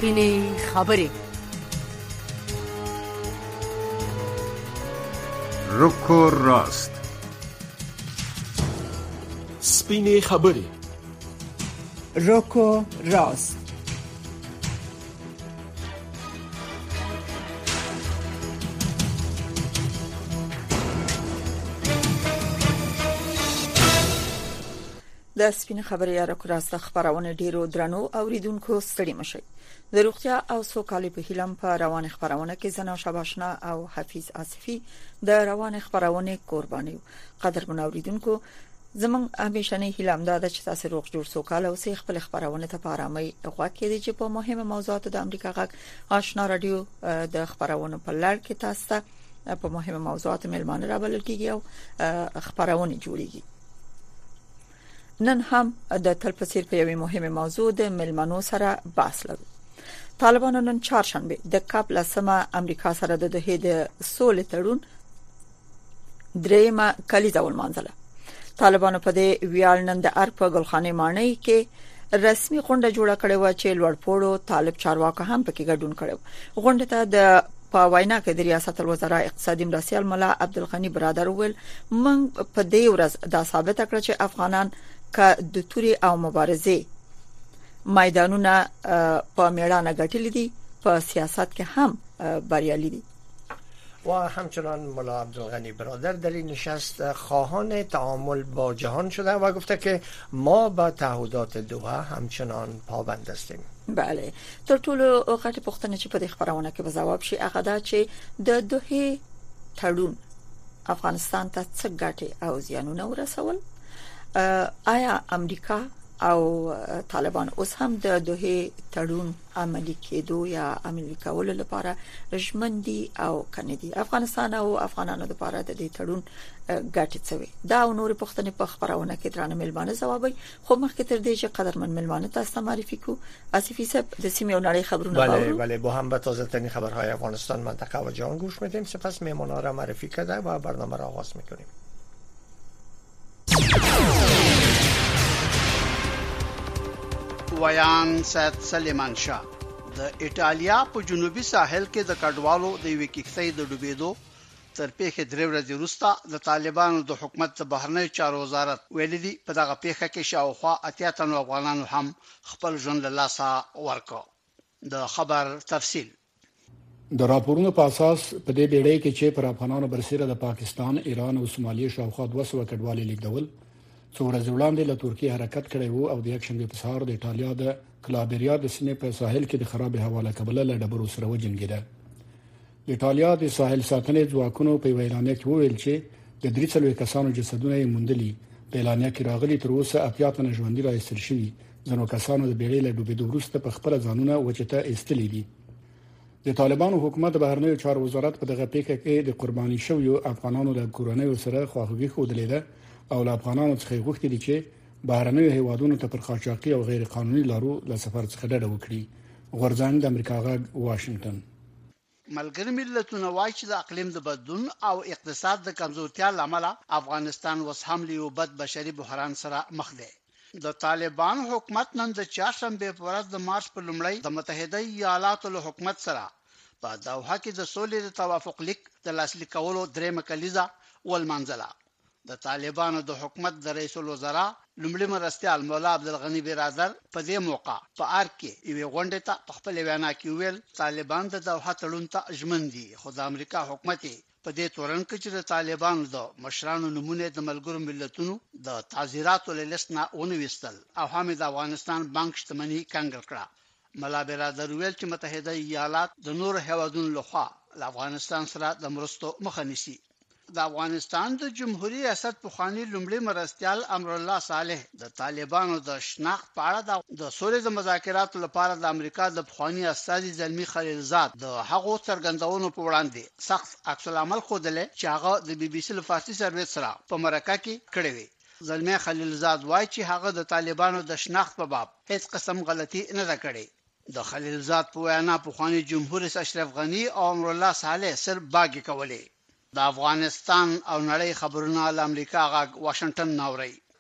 سپینې خبرې. رکو راست. سپینې خبرې. رکو راست. د سپینې خبرې یا رکو راست خبرونه ډیرو درنو اوریدونکو ستړي مشي. د روغتیا او سوکالۍ په هیله په روان خبرونه کې زنه شباشنا او حفیظ آصفی د روان خبرونه قرباني. قدرمن اوریدونکو زمون همیشنه هیله ده چې تاسو روغ جوړ سوکاله او سي خپل خبرونه ته په آرامۍ غوږ کړئ چې په مهمه موضوعاتو د امریکا غږ آشنا رادیو د خبرونه په لړ کې تاسو ته په مهمه موضوعاتو ملمانه را بلل کیږي او خبرونه جوړیږي. نن هم د تلپسیر په یوه مهمه موضوع د ملمنو سره بحث لرو. طالبانو نن چهارشنبه د کاپ لسمه امریکا سره د دوه د سولې تړون درېمه کلیزه ولمانځله. طالبانو په دې ویال نن د ارګ په ګلخانه مانۍ کې رسمي غونډه جوړه کړې و چې لوړپوړو طالب چارواکو هم پکې ګډون کړو. غونډه ته د په وینا کې د ریاست الوزرا اقتصادي مرستیال مولا عبدالغنی برادر ویل موږ په دې ورځ دا ثابت کړ چې افغانان که د توري او مبارزې میدانونه په میړانه ګټلې دي په سیاست کې هم بریالي دي. و همچنان مولا عبدالغنی برادر در این نشست خواهان تعامل با جهان شده و گفته که ما با تعهدات دوحه همچنان پابند هستیم. بله تر ټولو غټه پوښتنه چې په دې خبرونه کې به جواب شي هغه دا چې د دوه تړون افغانستان ته څه ګټه او زیانونه ورسول. آیا امریکا او طالبان اوس هم د دوه تړون عملی کېدو یا عملی کولو لپاره ژمندي او کندي؟ افغانستان او افغانانو لپاره د دې تړون ګټه څه وي؟ دا او نور پوښتنې په خبرونه کې درانه ملمانه جوابوي. خو مخکې تر دې چې قدرمن ملمانه تاسو معرفي کو آصفی صاحب د سیمې او نړۍ خبرونه بله با هم به تازه ترین خبرهای افغانستان منطقه و جهان گوش میدیم. سپس مهمانان را معرفی کرده و برنامه را آغاز میکنیم. ویان سید سلیمان شاه د ایټالیا په جنوبي ساحل کې د کډوالو د یوې کښتۍ د ډوبېدو تر پیښې درې ورځې وروسته د طالبانو د حکومت د بهرنیو چارو وزارت ویلي دي په دغه پیښه کې شاوخوا 80 تنو افغانانو هم خپل ژوند له لاسه ورکړ. د خبر تفصیل د راپورونو په اساس په دې بیړۍ کې چې پر افغانانو برسېره د پاکستان، ایران او سومالیا شاوخوا 200 کډوالي لیږدول څو ورځې وړاندې له ترکیه حرکت کړی وو او د یکشنبه په سهار د ایټالیا د کلابریا د سیمې په ساحل کې د خراب هوا له کبله له ډبرو سره وجنګیده. د ایټالیا د ساحل ساتنې ځواکونو په اعلامیه کې وویل چې د 300 کسانو جسدونه یې موندلي. په اعلامیه کې راغلي تر اوسه 80 تنه ژوندۍ راایستل شوي. ځینو کسانو د بیړۍ له ډوبېدو وروسته په خپل ځانونه وچته ایستلي دي. د طالبانو حکومت د بهرنیو چارو وزارت په دغه پیښه کې د قرباني شویو افغانانو د کورنیو سره خواخوږي ښودلې ده او له افغانانو څخه غوښتي دي چې بهرنیو هیوادونو ته پر قاچاقي او غیر قانوني لارو له سفر څخه ډډه وکړي. غورځنګ د امریکا غږ واشنگټن. ملګری ملتونه وايي چې د اقلیم د بدلون او اقتصاد د کمزورتیا لامل افغانستان اوس هم له بد بشري بحران سره مخ دی. د طالبان حکومت نن د چهارشنبه په ورځ د مارچ په لومړۍ د متحده ایالاتو له حکومت سره په دوحه کې د سولې د توافق لیک د لاسلیک کولو درېمه کلیزه ولمانځله. د طالبانو د حکومت د رئیس الوزرا لومړي مرستیال مولا عبدالغنی برادر په دې موقع په ارګ کې یوه غونډه ته په خپل وینا کې ویل طالبان د دوحه تړون ته ژمن دي. خو د امریکا حکومت په دې تورن کې چې د طالبانو د مشرانو نمونه د ملګرو ملتونو د تعزیراتو له لیست نه ونويستل او هم د افغانستان بانک شتمنۍ کنګل کړه. مولا برادر ویل چې متحده ایالات د نور هیوادونو لخوا د افغانستان سره د مرستو مخه نیسي. د افغانستان د جمهوریت ریاست پخوانی لومړي مرستیال امر الله صالح د طالبانو د شناخت په اړه د سولې د مذاکراتو لپاره د امریکا د پخوانی استازي زلمی خلیلزاد د هغو څرګندونو په وړاندې سخت عکس العمل خوده چې هغه د بي بي سي فارسی سرویس سره په مرکه کې کړی وی. زلمی خلیلزاد وایي چې هغه د طالبانو د شناخت په باب هیڅ قسم غلطي نه ده کړې. د خلیلزاد په وینا پخوانی جمهور رئیس اشرف غنی او امر الله صالح سر باغی کولې. د افغانستان او نړۍ خبرونه د امریکا غږ واشنگټن ناوړي.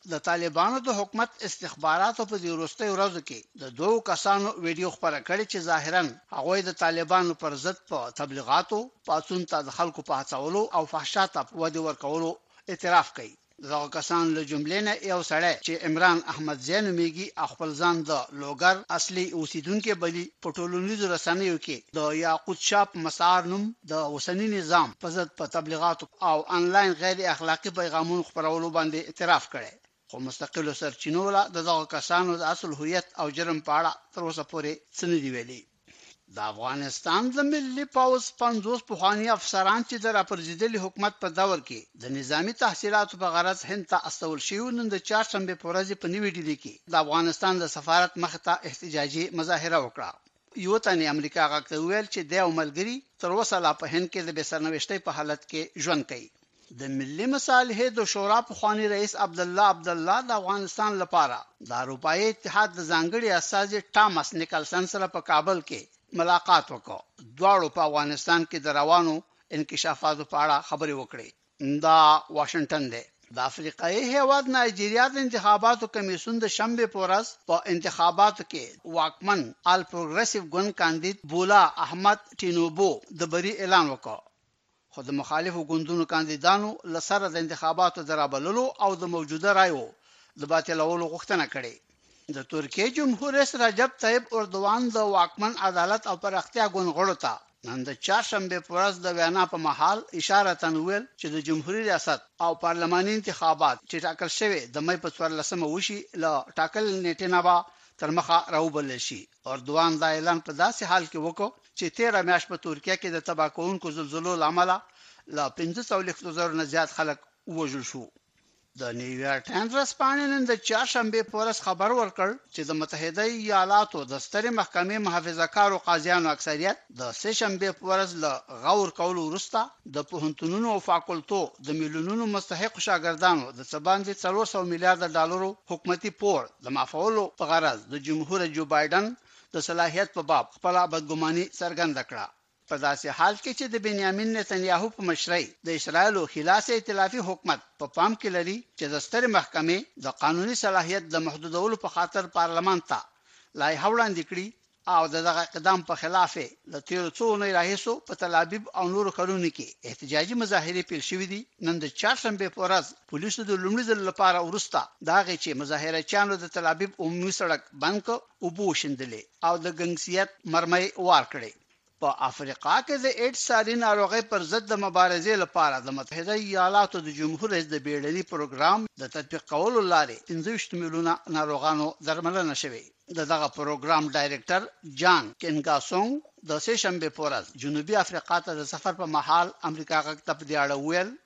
د طالبانو د حکومت استخباراتو په دې وروستي ورځو کې د دوه کسانو ویډیو خبره کړې چې ظاهرا هغه د طالبانو پر ضد په تبلیغاتو پاتون ته د خلکو په هڅولو او فحشا ته ودی ورکولو اعتراف کوي. دغه کسان له جملې نه یو سړی چې عمران احمد زین میږي خپل ځان د لوګر اصلي اوسیدونکو بلی په ټولنیزو رسنیو کې د یاقوت شاپ مسار نوم د اوسنی نظام په ضد په تبلیغاتو او انلاین غیر اخلاقی پیغامونو خپرولو باندې اعتراف کړي، خو مستقل سرچینو لا دغه کسانو د اصل هویت او جرم په اړه تر اوسه پورې څه نه دی ویلي. د افغانستان د ملي پاوز 50 پخوانی افسران چې د راپرځېدلي حکومت په دور کې د نظامی تحصیلاتو په غرض هند ته استول شوی نن د چهارشنبه په ورځ په نیوي ډیلي کې د افغانستان د سفارت مخ ته احتجاجي مظاهره وکړه. یو تنه امریکا غاکته ویل چې د عملګری تر اوسه لا په هند کې د بسرنوشتي په حالت کې ژوند کوي. د ملي مصالحې د شورا پخوانی رئیس عبد الله د افغانستان لپاره د اروپאי اتحاد د ځانګړي استازي ټامس نیکلسن سره په کابل کې ملاقات وکړ. دواړو په افغانستان کې د روانو انکشافاتو په اړه خبرې وکړې. دا واشنگټن دی. د افریقایي هیواد نایجیریا د انتخاباتو کمیسیون د شنبه په ورځ په انتخاباتو کې واکمن آل پروګریسیو ګوند کاندید بولا احمد ټینوبو د بری اعلان وکړ، خو د مخالفو ګوندونو کاندیدانو لسره د انتخاباتو درابللو او د موجوده رایو د باطلولو غوښتنه کړې. د ترکیه جمهور رئیس رجب طیب اردوان د واکمن عدالت او پراختیا ګوند ته نن د چهارشنبه په ورځ د وینا په محل اشاره تنویل چې د جمهوریت ریاست او پارلماني انتخابات چې ټاکل شوی د مې په 14 وشي ل ټاکل نیټه نه با تر مخه راوبل شي. اردوان دا اعلان په داسې حال کې وکړ چې 13 میاشت په ترکیه کې د تباکونکو زلزلو لامل ل 15,000 نه زیات خلک وژل شو. د نیویارک ټایمز رسپانې نن د چهارشنبه په ورځ خبر ورکړ چې د متحده ایالاتو د سترې محکمې محافظه‌کارو قاضیانو اکثریت د سه شنبه په ورځ له غور کولو وروسته د پوهنتونونو او فاکولټو د میلیونونو مستحق شاګردانو د څباندې 300 میلیارډ ډالرو حکومتي پور د معافولو په غرض د جمهور جو بایدن د صلاحیت په باب خپل بدګماني څرګنده کړه. په داسې حال کې چې د بنیامین نتنیاهو په مشرۍ د اسرایل خلاص ائتلافي حکومت په پام کې لري چې د سترې محکمې د قانوني صلاحیت د محدودولو په خاطر پارلمان ته لایحه وړاندې کړي او دغه اقدام په خلاف د تیر څو نه راهیسو په تل ابیب او نورو ښارونو کې احتجاجي مظاهرې پیل شوې دي. نن د چهارشنبه په ورځ پولیسو د لومړي ځل لپاره ورسته دغه چې مظاهرچیانو د تل ابیب عمومي سړک بند کړ او بو شندلې او د ګنګسیت مرمۍ وار کړې. په افریقا کې د ایډز ساري ناروغي پر ضد د مبارزې لپاره د متحده ایالاتو د جمهور رئیس د بیړني پروګرام د تطبیق کولو لارې 15 میلیونه ناروغانو درملنه شوي. دغه پروګرام ډایریکټر جان کینګاسونګ د سه شنبه په ورځ جنوبي افریقا ته د سفر په محل امریکا غږ ته دی اړول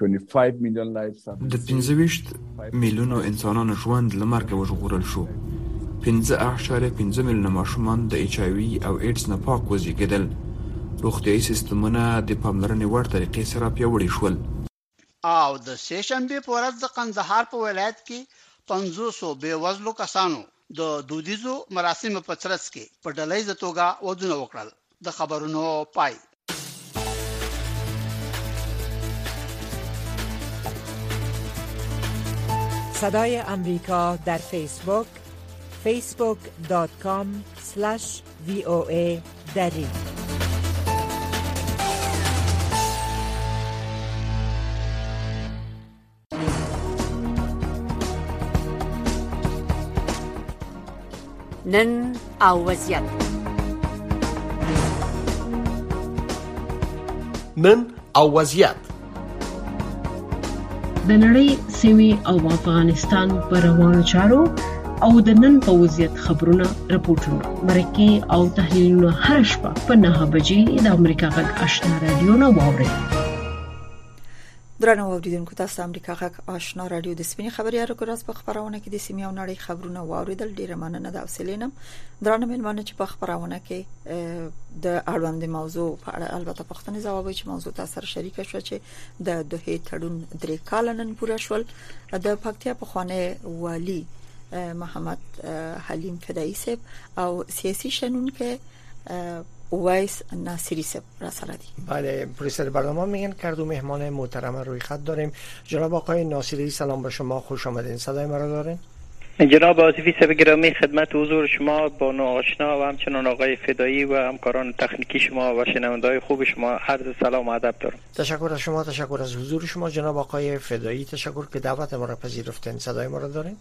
25 میلیون لایف د 15 میلیونو انسانانو ژوند لمرګه وژغورل شو. 15.5 میلیونه ماشومان د ایچ آی وی او ایډز نه پاک وزیږیدل. روغتیايي سیستمونه د پاملرنې وړ طریقې سره پیاوړي شول. او د سه شنبه په ورځ د قندهار په ولایت کې 500 بېوزلو کسانو د دودیزو مراسمو په ترڅ کې په ډلهیزه توګه ودونه وکړل. د خبرونو پای. صدای امریکا در فیسبوک facebook.com/VOA دری. نن او وضعیت. نن او وضعیت. د نړۍ سیمې او افغانستان پر روانو چارو او د نن په وضعیت خبرونه راپورټونه مرکه او تحلیلونه هر شپه په 9 بجې د امریکا غږ آشنا رادیو نه واورئ. درنو اوریدونکو تاسو امریکا غږ آشنا رادیو د سپینې خبريالو کو راس په خبرونه کې د سیمې او نړۍ خبرونه واوریدل. ډیره مننه د اوسلینم. درنو ملمانه چې په خبرونه کې د اړوند موضوع په اړه البته پښتني ځواب چې موضوع تاسو سره شریک شو چې د دوه تړون 3 کال نن پوره شول. د پکتیا په خوانه والی محمد حلیم فدایی صاحب او سیاسي شنونکو اویس ناصری صاحب را سره دي. بله پروفسور برنامه میگن کردو مهمان محترم روی خط داریم. جناب آقای ناصری سلام به شما، خوش آمدین. صدای ما را دارین؟ جناب آصفی صاحب گرامی، خدمت حضور شما بانو آشنا و همچنان آقای فدایی و همکاران تکنیکی شما و شنونده‌های خوب شما عرض سلام و ادب دارم. تشکر از شما، تشکر از حضور شما. جناب آقای فدایی تشکر که دعوت ما را پذیرفتین. صدای ما را دارین؟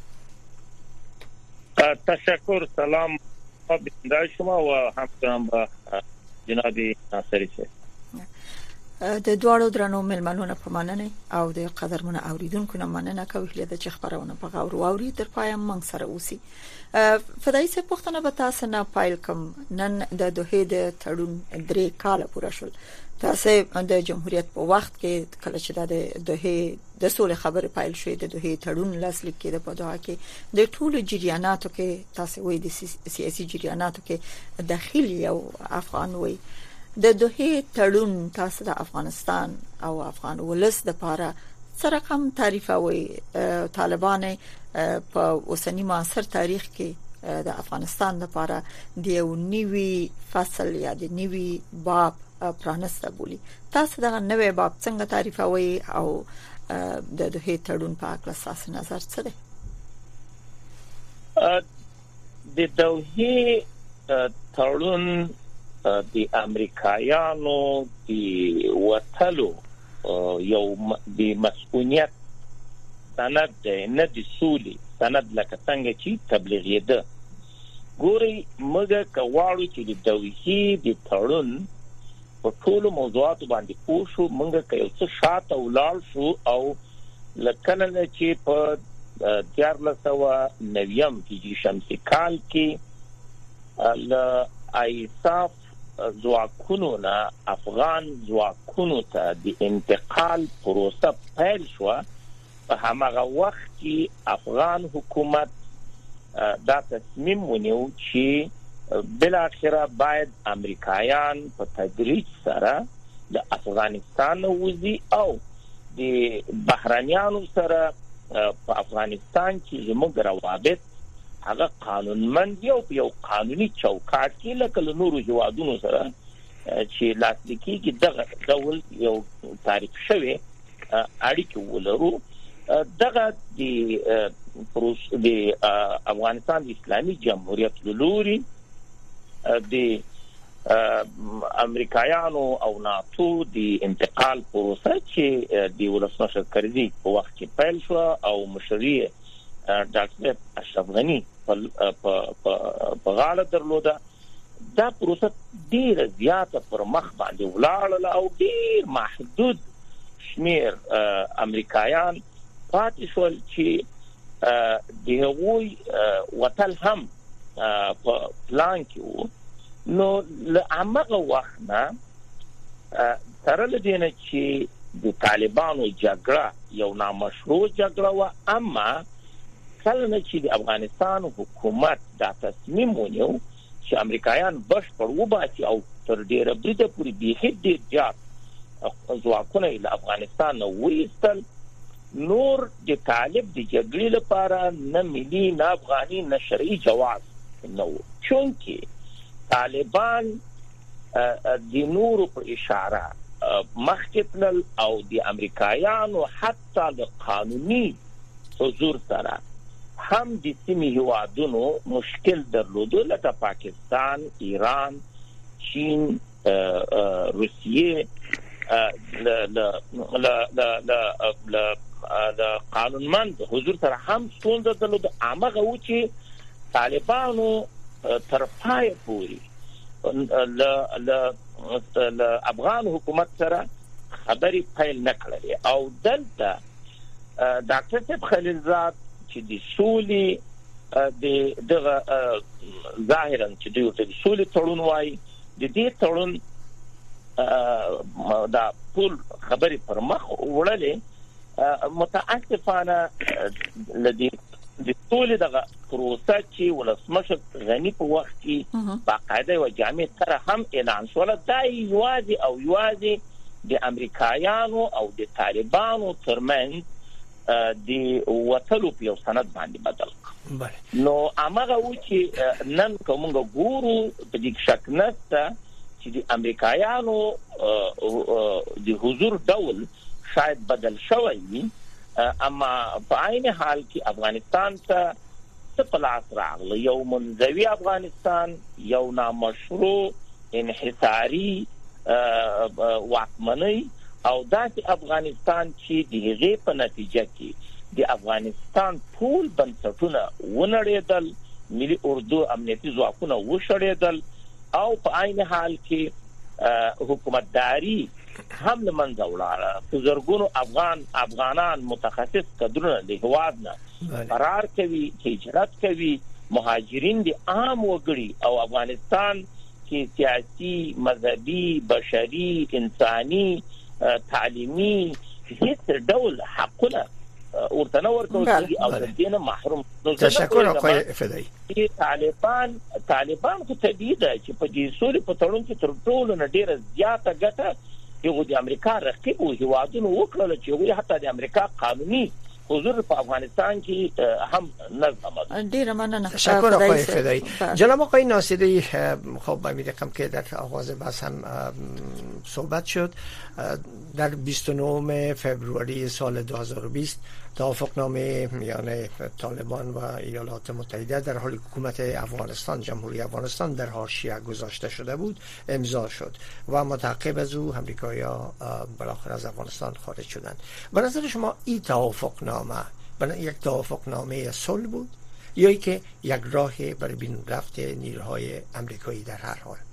تشکر، سلام به شما و همچنان با جناب ناصری صاحب. د دوړو درنو ملمنونو په مننه او د قدرمن اوریدونکو نه مننه کوي چې خبرونه په غور واوري تر پایم منګ سره اوسي. فدای څه پښتنه به تاسو نه پایل کوم. نن د دوه د تړون 3 کال پوره شول. تاسو د جمهوریت په وخت کې کله چې د دوه د سولې خبره پایل شوې د دوه تړون لاسلیک کېده په دغه کې د ټولو جریاناتو کې تاسو وایي د سیاسي جریاناتو کې داخلي او افغان وایي د دوه تړون تاسو د افغانستان او افغان ولس د لپاره سره کوم تعریفوي طالبان په اوسنی معاصر تاریخ کې د افغانستان لپاره د یو نوي فصل یا د نوي باب پرانسته بولی. تاسو دا نوې باب څنګه تعریفوي او د دوه تړون په اړه تاسو نظر څه دی؟ د دوه تړون د امریکایانو د وټلو یو د مسؤلیت سند نه د سولې سند لکه څنګه چې تبلیغ ده. ګوري موږ کواړو چې د دوه د تړون په ټولو موضوعاتو باندې پوښو، موږ کایو څه شاته ولاړ شو او لکه چې په 1490 هجری شمسي کال کې ل ایصاف ځواکونو نه افغان ځواکونو ته د انتقال پروسه پیل شو. په هغه وخت کې افغان حکومت دا تصمیم ونیو چې بل اخره باید امریکایان په تدریج سره د افغانستان وځي او د بهرانيانو سره په افغانستان کې زموږ روابط هغه قانونمند یو قانوني چوکاټ کې لکه نورو هیوادونو سره چې لاسلیکي کې دغه ډول یو تعریف شوی اړیکې ولرو. دغه د افغانستان اسلامي جمهوریت لوري د امریکایانو او ناتو د انتقال پروسه چې د ولسمشر کرزي په وخت کې پیل شو او مشري ډاکټر اشرف غني په غاړه درلوده. دا پروسه ډیره زیاته پر مخ باندې ولاړه او ډیر محدود شمیر امریکایان پاتې شول چې د هغوی وطن هم په پلان کې وو. نو له هغه وخت نه تر لدینه چې د طالبانو جګړه یو نامشروع جګړه و، اما کله چې د افغانستان حکومت دا تصمیم ونیو چې امریکایان بشپړ وباسي او تر ډیره بریده پورې به ډیر زیات ځواکونه له افغانستان وایستل، نور د طالب د جګړې لپاره نه ملي نه افغاني نه شرعي جواز نه و، چونکه طالبان د نورو په اشاره مخکتل او د امریکایانو حتی د قانوني حضور سره هم د سیمې هیوادونو مشکل درلودو لکه پاکستان، ایران، چین، روسیه د قانونمند حضور سره هم ستونزه درلوده. هغه و چې طالبانو تر پای پورې ل افغان حکومت سره خبرې پیل نکړلې او دلته ډاکټر صاحب خلیلزاد چې د سولې دغه ظاهرا چې د سولې تړون وایي، د دې تړون دا ټول خبرې پر مخ وړلې. متاسفانه لدی د سولې دغه پروسه چې ولسمشر غني په وخت کې باقاعده او جامع سره هم اعلان شول، دا یوازې د امریکایانو او د طالبانو ترمنځ د وټلو په سند باندې بدل نو هغه و چې نن کومه ګورو په دې شک نشته چې د امریکایانو د حضور ډول شاید بدل شوی وي اما په عین حال کې افغانستان ته پلاس راغله یو منځوي افغانستان یو نامشروع انحصاري واکمنۍ او داسې افغانستان چې د هغې په نتیجه کې د افغانستان ټول بنسټونه ونړېدل ملي اردو امنیتي ځواکونه وشړېدل او په عین حال کې حکومتداري هم له منځه ولاړه په زرګونو افغانان متخصص کډرونه د هیواد نه فرار کوي هجرت کوي مهاجرین دي عام وګړي او افغانستان کې سیاسي مذهبي بشري انساني تعلیمي هیڅ ډول حقونه ورته نه ورکوي او د دې نه محروم. تشکر آقای فدایی. طالبان خو طبیعي ده چې په دې سوري په تړون کې تر ټولو نه ډیره زیاته ګټه یو د امریکا رقیب او هیوادونو وکړل چې یو حتی د امریکا قانوني حضور په افغانستان کې هم نظم ډیر مننه. تشکر آقای فدایی. جناب آقای ناصری خب می‌دونم که در آغاز بحث هم صحبت شد در 29 فوریه سال 2020 توافقنامه میان طالبان و ایالات متحده در حال حکومت افغانستان جمهوری افغانستان در حاشیه گذاشته شده بود امضا شد و متعقب از او امریکایی‌ها بالاخره از افغانستان خارج شدند. به نظر شما این توافقنامه یک توافقنامه صلح بود یا ای که یک راه برای بیرون رفت نیروهای امریکایی در هر حال؟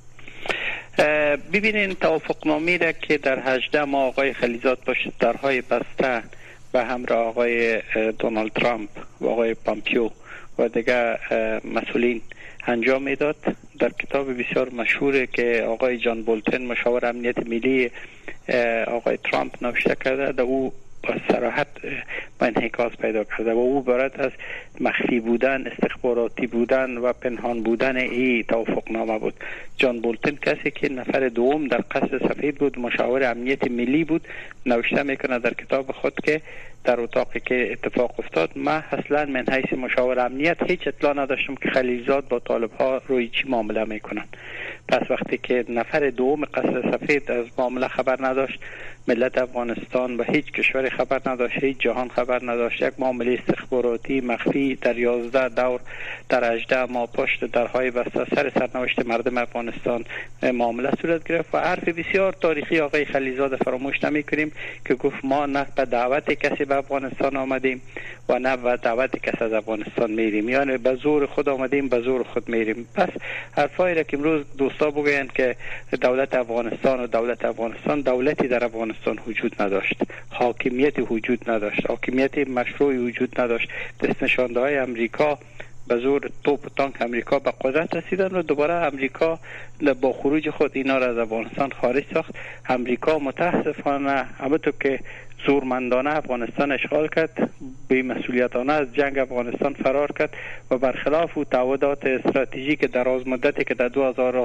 ببینین توافقنامه را که در 18 ماه آقای خلیزاد پشت درهای بسته و همراه آقای دونالد ترامپ و آقای پامپیو و دیگر مسئولین انجام میداد در کتاب بسیار مشهوری که آقای جان بولتن مشاور امنیت ملی آقای ترامپ نوشته کرده در او با صراحت انعکاس پیدا کرده و او عبارت از مخفی بودن، استخباراتی بودن و پنهان بودن این توافقنامه بود. جان بولتن کسی که نفر دوم در قصر سفید بود، مشاور امنیت ملی بود، نوشته میکنه در کتاب خود که در اتاقی که اتفاق افتاد من اصلا من حیث مشاور امنیت هیچ اطلاع نداشتم که خلیلزاد با طالب ها روی چی معامله میکنن. پس وقتی که نفر دوم قصر سفید از معامله خبر نداشت، ملت افغانستان و هیچ کشور خبر نداشت، هیچ جهان خبر نداشت، یک معامله استخباراتی مخفی در 11 دور در 18 ماه پشت درهای بسته سر سرنوشت مردم افغانستان معامله صورت گرفت و حرف بسیار تاریخی آقای خلیلزاد فراموش نمی‌کنیم که گفت ما نه به دعوت کسی به افغانستان آمدیم و نه به دعوت کسی از افغانستان میریم، یعنی به زور خود آمدیم به زور خود میریم. پس حرفایی را که امروز دوستا بگویند که دولت افغانستان دولتی در افغانستان وجود نداشت، حاکمیت وجود نداشت، حاکمیت مشروعی وجود نداشت، دست نشانده های امریکا به زور توپ و تانک امریکا به قدرت رسیدن و دوباره امریکا با خروج خود اینا را از افغانستان خارج ساخت. امریکا متاسفانه همونطور که زورمندانه افغانستان اشغال کرد، بی مسئولیتانه از جنگ افغانستان فرار کرد و برخلاف تعهدات استراتژیک دراز مدتی که در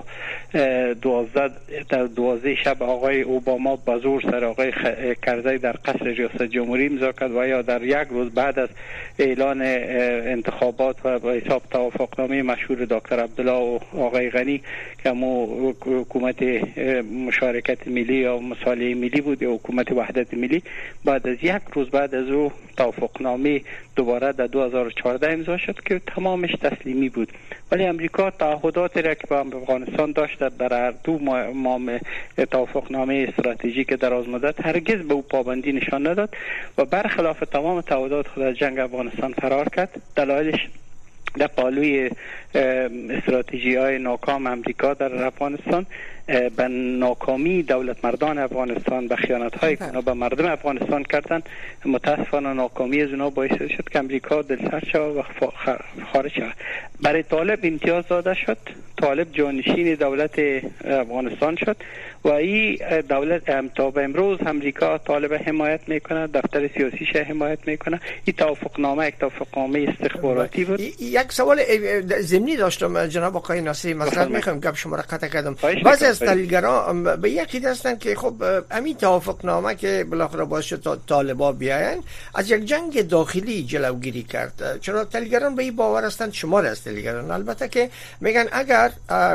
2012 شب آقای اوباما با زور سر آقای کرزی در قصر ریاست جمهوری امضا کرد و یا در یک روز بعد از اعلان انتخابات و به حساب توافقنامه مشهور دکتر عبدالله و آقای غنی که حکومت مشارکت ملی یا مصالحه ملی بود یا حکومت وحدت ملی، بعد از یک روز بعد از او توافقنامه دوباره در 2014 امضا شد که تمامش تسلیمی بود. ولی امریکا تعهداتی را که با افغانستان داشت در هر دو توافقنامه استراتژیک دراز مدت هرگز به او پابندی نشان نداد و برخلاف تمام تعهدات خود از جنگ افغانستان فرار کرد. دلایلش در پالوی استراتژی های ناکام امریکا در افغانستان به ناکامی دولت مردان افغانستان به خیانت هایی که به مردم افغانستان کردن، متاسفانه ناکامی از اونا باعث شد که امریکا دلسرد شد و خارج شد. برای طالب امتیاز داده شد، طالب جانشین دولت افغانستان شد و این دولت تا به امروز امریکا طالب حمایت میکنه، دفتر سیاسیش حمایت میکنه. این توافقنامه یک توافقنامه استخباراتی بود. یک سوال ضمنی داشتم جناب آقای ناصری، معذرت میخوام گپ شما را قطع کردم. بعضی از تحلیلگران به یکی هستند که خب همین توافقنامه که بالاخره باعث شد طالبان بیاین از یک جنگ داخلی جلوگیری کرد. چرا تحلیلگران به این باور هستند، شمار از تحلیلگران البته، که میگن اگر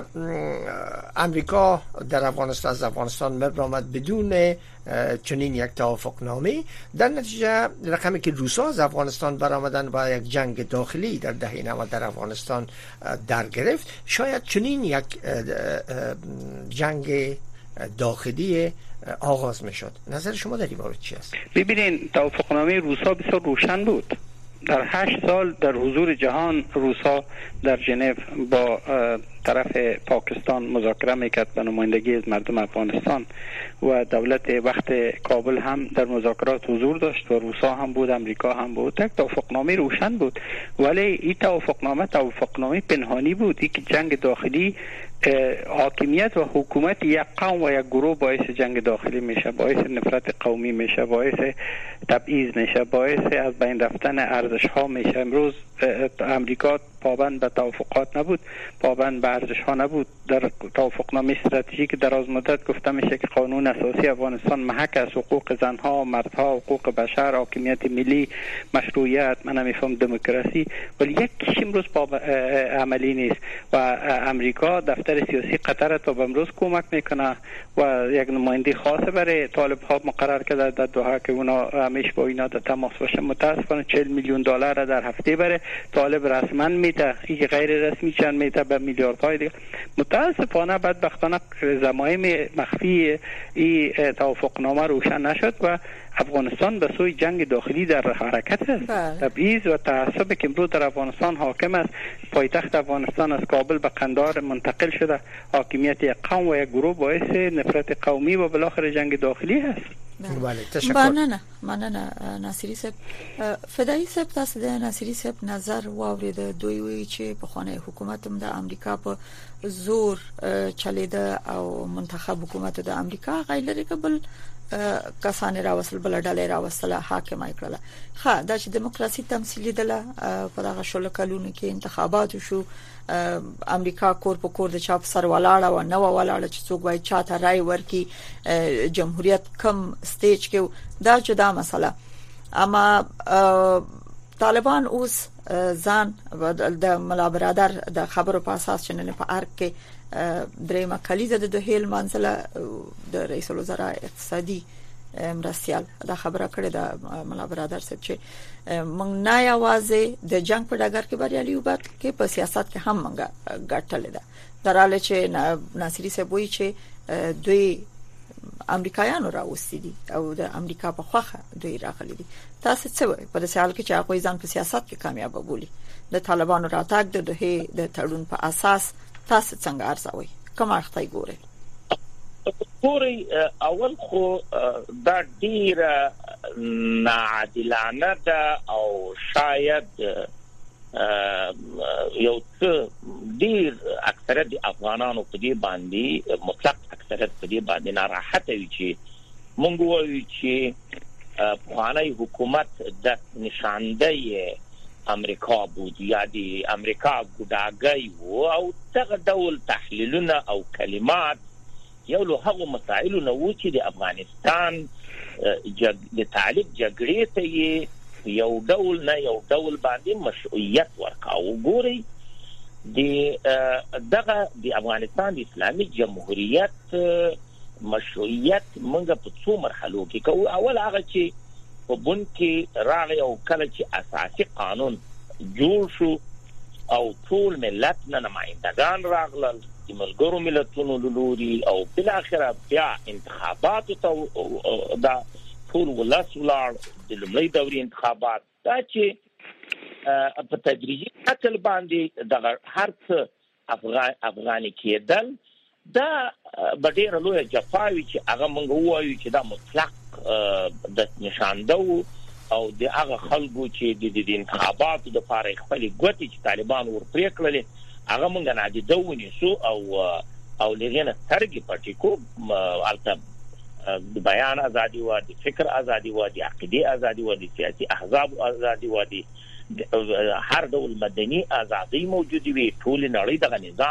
امریکا در افغانستان برآمد بدون چنین یک توافقنامه، در نتیجه رقمی که روسا از افغانستان برآمدن و یک جنگ داخلی در دهه 90 در افغانستان در گرفت، شاید چنین یک جنگ داخلی آغاز میشد. نظر شما در این مورد چی است؟ ببینین توافقنامه روسا بسیار روشن بود. در 8 سال در حضور جهان روسا در ژنو با طرف پاکستان مذاکره میکرد به نمایندگی از مردم افغانستان و دولت وقت کابل هم در مذاکرات حضور داشت و روسا هم بود، امریکا هم بود. یک توافقنامه روشن بود، ولی این توافقنامه پنهانی بود. این که جنگ داخلی، حاکمیت و حکومت یک قوم و یک گروه باعث جنگ داخلی میشه، باعث نفرت قومی میشه، باعث تبعیض میشه، باعث از بین رفتن ارزش ها میشه. امروز امریکا پابند به توافقات نبود، پابند به ارزش ها نبود. در توافقنامه استراتژیک دراز مدت گفته میشه که قانون اساسی افغانستان محک از حقوق زنها، مردها، حقوق بشر، حاکمیت ملی، مشروعیت، من نمیفهم دموکراسی، ولی یکیش امروز عملی نیست. و امریکا دفتر سیاسی قطر تا به امروز کمک میکنه و یک نماینده خاص برای طالب ها مقرر کرده در دوحه که اونا همیشه با اینا در تماس باشه. متاسفانه 40 میلیون دلار در هفته برای طالب رسما میده، این غیر رسمی چند میده به میلیاردهای دیگه. متاسفانه بدبختانه ضمایم مخفی این توافقنامه روشن نشد و افغانستان به سوی جنگ داخلی در حرکت است. تبعیض و تعصب که امروز در افغانستان حاکم است. پایتخت افغانستان از کابل به قندهار منتقل شده. حاکمیت یک قوم و یک گروه باعث نفرت قومی و بالاخره جنگ داخلی است. بله، تشکر. مننه ناصری صاحب. فدایی صاحب، تاسو د ناصری صاحب نظر واورید. دوی وی چې په خانه حکومت هم د امریکا په زور چلیده او منتخب حکومت د امریکا غیر قبل کسان راوصل بل ډلې راوصله حاکمای کړله. ها د دیموکراسي تمثيلي دله په دغه شل کلونو کې انتخابات شو. امریکا کور په کور د چاپ سر ولاړه و نو ولاړه چې څوک وای چاته رائے ورکي جمهوریت کم سټیج کې دا جدا مسله. اما طالبان اوس ځان د ملا برادر د خبرو په اساس چې نه په ارګ کې درېمه کلیزه د دوهیل منځله د رئیس الوزرا اقتصادي مرستيال دا خبره کړې ده ملا برادر صاحب چې موږ نه یوازې د جنگ په ډګر کې بریالي یو بلکې په سیاست کې هم موږ ګټلې ده. دراله چې ناصری صاحب وایي چې دوی امریکایانو راوستي دي او د امریکا په خوخه دوی راغلي دي. تاسو څه وایي په دې حال کې چې هغه ځان په سیاست کې کامیاب بولی؟ د طالبانو راتګ د دوه د تړون په اساس تاسو څنګه ارزوي؟ کوم اړخ ګورئ؟ پوری اول خو دا ډیر ناعادلانه ده او شاید یو څه ډیر اکثریت د افغانانو په دې باندې مطلق اکثریت په دې باندې ناراحته وي چې مونږ وایو چې افغاني حکومت د نشاندهی امریکا بود یا د امریکا ګډاګي وو او دغه ډول تحلیلونه او کلمات یو له هغه مسایلو نه و چې د افغانستان د تعلیق جګړې ته یو ډول باندې مشروعیت ورکاو. ګوري دغه د افغانستان د اسلامي جمهوریت مشروعیت موږ په څو مرحلو کې کوو. اول هغه چې په بن کې راغی او کله چې اساسي قانون جوړ شو او ټول ملت نه نمائندگان راغلل د ملګرو ملتونو لوري او بل اخر بیا انتخابات ته دا ټول ولس ولار د لومړي دوري انتخابات دا چې په تدریجي شکل باندې د هر څه افغاني کېدل دا ډېر لوی جفاوي چې هغه مونږ وایو چې دا مطلق د نشاندو او د هغه خلکو چې د انتخاباتو د لپاره خپل ګوتې چې طالبان ورپرې کړل هغه مونږ نه دي دونی سو او لغینه سترګې پټې کو البته د بیان ازادي و د فکر ازادي و د عقیده ازادي و د سیاسي احزاب ازادي و د هر ډول مدني ازادي موجود وي. ټول نړۍ دغه نظام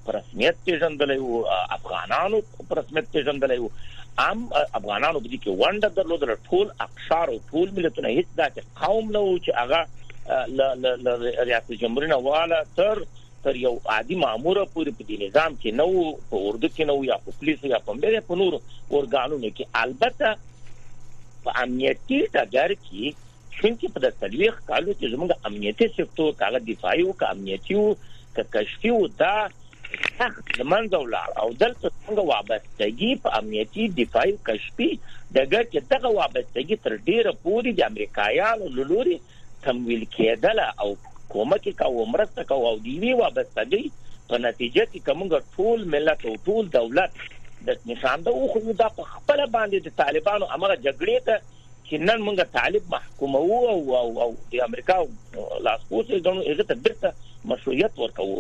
په رسمیت پیژندلی وو، افغانانو په رسمیت پیژندلی وو، افغانانو په دې کې ونډه درلودله. ټول اقشار او ټول ملتونه، هیڅ داسې قوم نه و چې هغه له ریاست جمهور نه واله تر یو عادي ماموره پورې په دې نظام کې نه و، په اردو کې نه و، یا په پولیسو یا په نورو ارګانونو کې. البته په امنیتي ډګر کې چونکې په د 40 کالو کې زموږ امنیتي سکتور هغه دفاعي و که امنیتي و که کشفي و، دا سخت له منځه ولاړ. او دلته څنګه وابستګي په امنیتي دفاعي و کشفي ډګر کې دغه وابستګي تر ډېره پورې د امریکایانو له لورې تمویل کېدله او کومک یې کوو، مرسته کوو، او د یوې وابستګۍ په نتیجه کې که موږ ټول ملت او ټول دولت د نشانده وښیو، دا په خپله باندې د طالبانو همغه جګړې ته چې نن موږ طالب محکوموو او د امریکا لاسپوڅې ګڼو هغې ته بیرته مشروعیت ورکوو.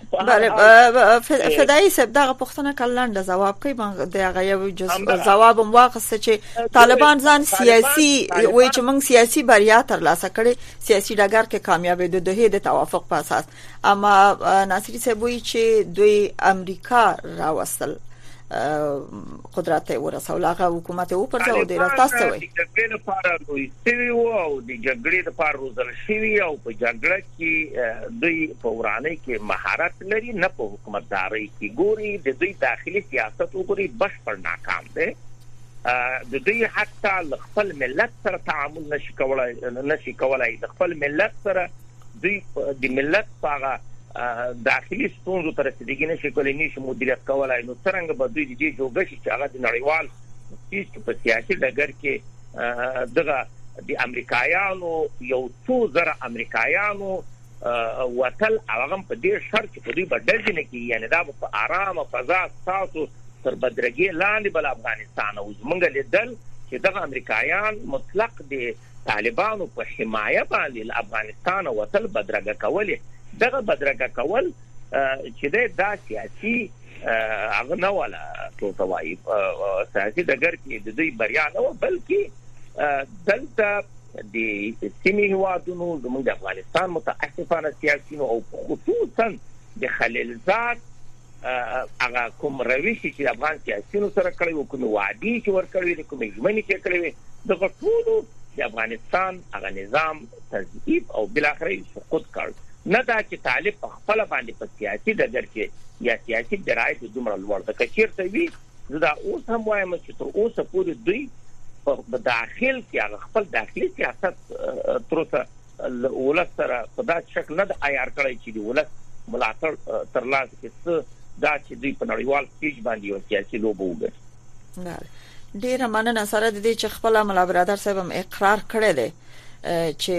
فدایي صاحب دغه پوښتنه که لنډه ځواب کوي، د هغه یو ځواب هم واخیسته چې طالبان ځان سیاسي وایي چې موږ سیاسي بریا ترلاسه کړې، سیاسي ډګر کې کامیابېدو د دوی د توافق په اساس. اما ناصري صاحب وایي چې دوی امریکا راوستل، قدرت ورسول، هغه حکومت وپرځاو. دی تاسو وایي د جګړې لپاره دوی سوي وو او د جګړې لپاره روزل شوي، او په جګړه کې دوی په ورانۍ کې مهارت لري، نه په حکومتدارۍ کې. ګوري د دوی داخلي سیاست وګوري بشپړ ناکام دی. د دوی حتی له خپل ملت سره تعامل نشي کولای. د خپل ملت سره دوی د ملت په داخلي ستونزو ته رسیدګي نشي کولی، نشي مدیریت کولای. نو څرنګه به دوی د دې جوګه شي چې هغه د نړیوال په سیاسي ډګر کې دغه د امریکایانو یو څو زره امریکایانو وتل، هغه په دې شرط چې په دوی به ډزې نه کېږي، یعنې دا به په ارامه فضا ستاسو تر بدرګۍ لاندې بل افغانستان. او زموږ لیدل چې دغه امریکایان مطلق د طالبانو په حمایه باندې له افغانستانه وتل، بدرګه کول. دغه بدرګه کول چې دا سیاسي هغه نه ولا څه وایي، سیاسي ډګر کې د دوی بریا نه و، بلکې دلته د سیمې هیوادونو زموږ د افغانستان متاسفانه سیاسیونو او خصوصا د خلیلزاد هغه کوم روش چې افغان سیاسیونو سره کړی و، کوم وعدې چې ورکړي دي، کوم ژمنې چې کړې وي، دغه ټولو د افغانستان هغه نظام تضعیف او بالاخره سقوط کړ. نه دا چې طالب په خپل باندې په سیاسي ډګر کې یا سیاسي درایت دومره لوړ ده. که چېرته وي زه دا اوس هم وایم چې تر اوسه پورې دوی په داخل کې هغه خپل داخلي سیاست تر اوسه ولس سره په داسې شکل نه ده عیار کړی چې د ولس ملاتړ ترلاسه کړي، دا چې دوی په نړیوال سټیج باندې یو سیاسي لوبه وګټي. ډېره مننه. سره د دې چې خپل ملا برادر صاحب هم اقرار کړی دی چې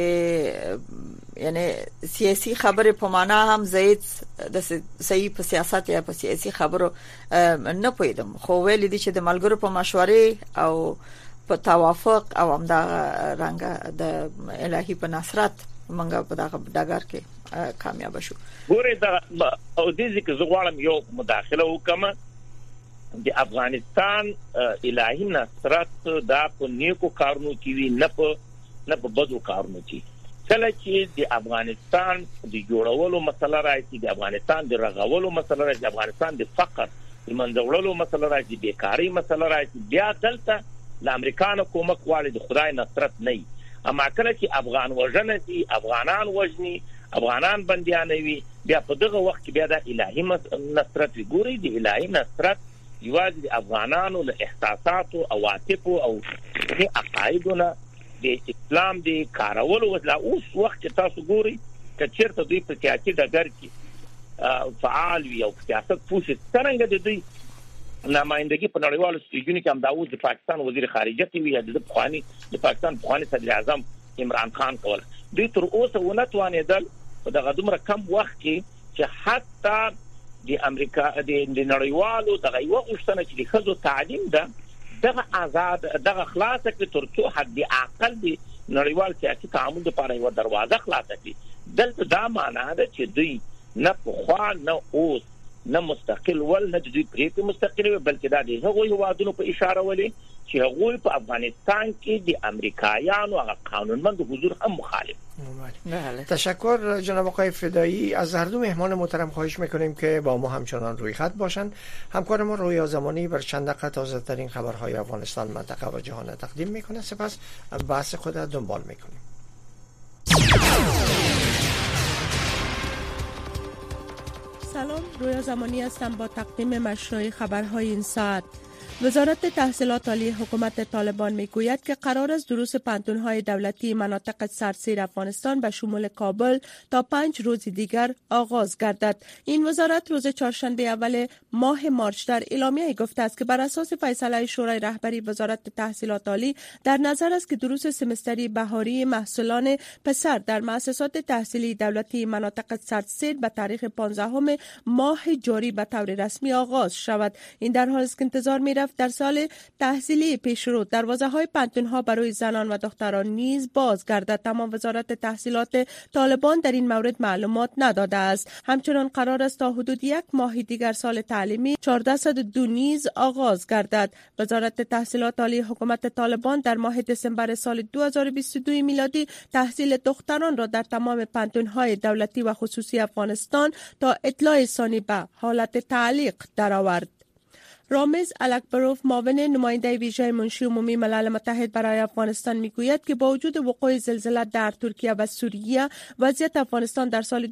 یعنی سیاسي خبره په معنا هم زید د صحیح په سیاست یا په سیاسي خبرو نه پوهیدم، خو ویل دي چې د ملګرو په مشورې او په توافق او هم دا رنګ د الهي په نصرت منګه په دغه ډګر کې کامیاب شو. ګوره دا او دې ځکه زه غواړم یو مداخله وکم. د افغانستان الهي نصرت دا په نیکو کارونو کې وی، نه په بدو کارونو کې. کله چې د افغانستان د جوړولو مسله راځي، د افغانستان د رغولو مسله راځي، د افغانستان د فقر د منځوړلو مسله راځي، د بیکاری مسله راځي، بیا دلته له امریکانو کومک غواړي، د خدای نصرت نه وي. اما کله چې افغان وژنه دي، افغانان وژني، افغانان بندیانوي، بیا په دغه وخت کې بیا د الهي نصرت وي. ګورئ د الهي نصرت یوازې د افغانانو له احساساتو، عواطفو او عقایدونه د اسلام د کارولو وسله. اوس وخت چې تاسو ګورئ که چېرته دوی په سیاسي ډګر کې فعال وي او په سیاست پوه شي، څرنګه د دوی نمایندګي په نړیوالو سټیجونو کې هم داود د پاکستان وزیر خارجه کې وي یا د پاکستان پخواني صدر اعظم عمران خان کول، دوی تر اوسه ونه توانېدل په دغه دومره کم وخت کې چې حتی د امریکا د نړیوالو دغه یوه غوښتنه چې د ښځو تعلیم ده دغه آزاد دغه خلاصه کړي تر څو حد اقل د نړیوال سیاسي تعامل لپاره یوه دروازه خلاصه کړي. دلته دا معنا ده چې دوی نه پخوا نه اوس نه مستقل ول نه د دوی پرېکړې مستقلې وي، بلکې دا د هغو هېوادونو په اشاره ولې چې هغوی په افغانستان کې د امریکایانو هغه قانونمند حضور هم مخالف. بله. تشکر جناب آقای فدایی. از هر دو مهمان محترم خواهش میکنیم که با ما همچنان روی خط باشند. همکار ما رویا زمانی بر چند دقیقه تازه ترین خبرهای افغانستان، منطقه و جهان تقدیم میکنه، سپس بحث خود دنبال میکنیم. سلام، رویا زمانی هستم با تقدیم مشروع خبرهای این ساعت. وزارت تحصیلات عالی حکومت طالبان میگوید که قرار است دروس پانتون‌های دولتی مناطق سرزیر افغانستان به شمول کابل تا 5 روز دیگر آغاز گردد. این وزارت روز چهارشنبه اول ماه مارچ در اعلامیه گفته است که بر اساس فیصله شورای رهبری وزارت تحصیلات عالی در نظر است که دروس سمستری بهاری محصلان پسر در مؤسسات تحصیلی دولتی مناطق سرزیر به تاریخ 15 ماه جاری به طور رسمی آغاز شود. این در حالی است که انتظار می‌رفت در سال تحصیلی پیشرو دروازه‌های پانتون‌ها برای زنان و دختران نیز باز گردد. تمام وزارت تحصیلات طالبان در این مورد معلومات نداده است. همچنان قرار است تا حدود 1 ماه دیگر سال تعلیمی 1402 نیز آغاز گردد. وزارت تحصیلات عالی حکومت طالبان در ماه دسامبر سال 2022 میلادی تحصیل دختران را در تمام پانتون‌های دولتی و خصوصی افغانستان تا اطلاع ثانی به حالت تعلیق درآورد. رامز الکبروف، معاون نماینده ویژه منشی عمومی ملل متحد برای افغانستان، میگوید که با وجود وقوع زلزله در ترکیه و سوریه، وضعیت افغانستان در سال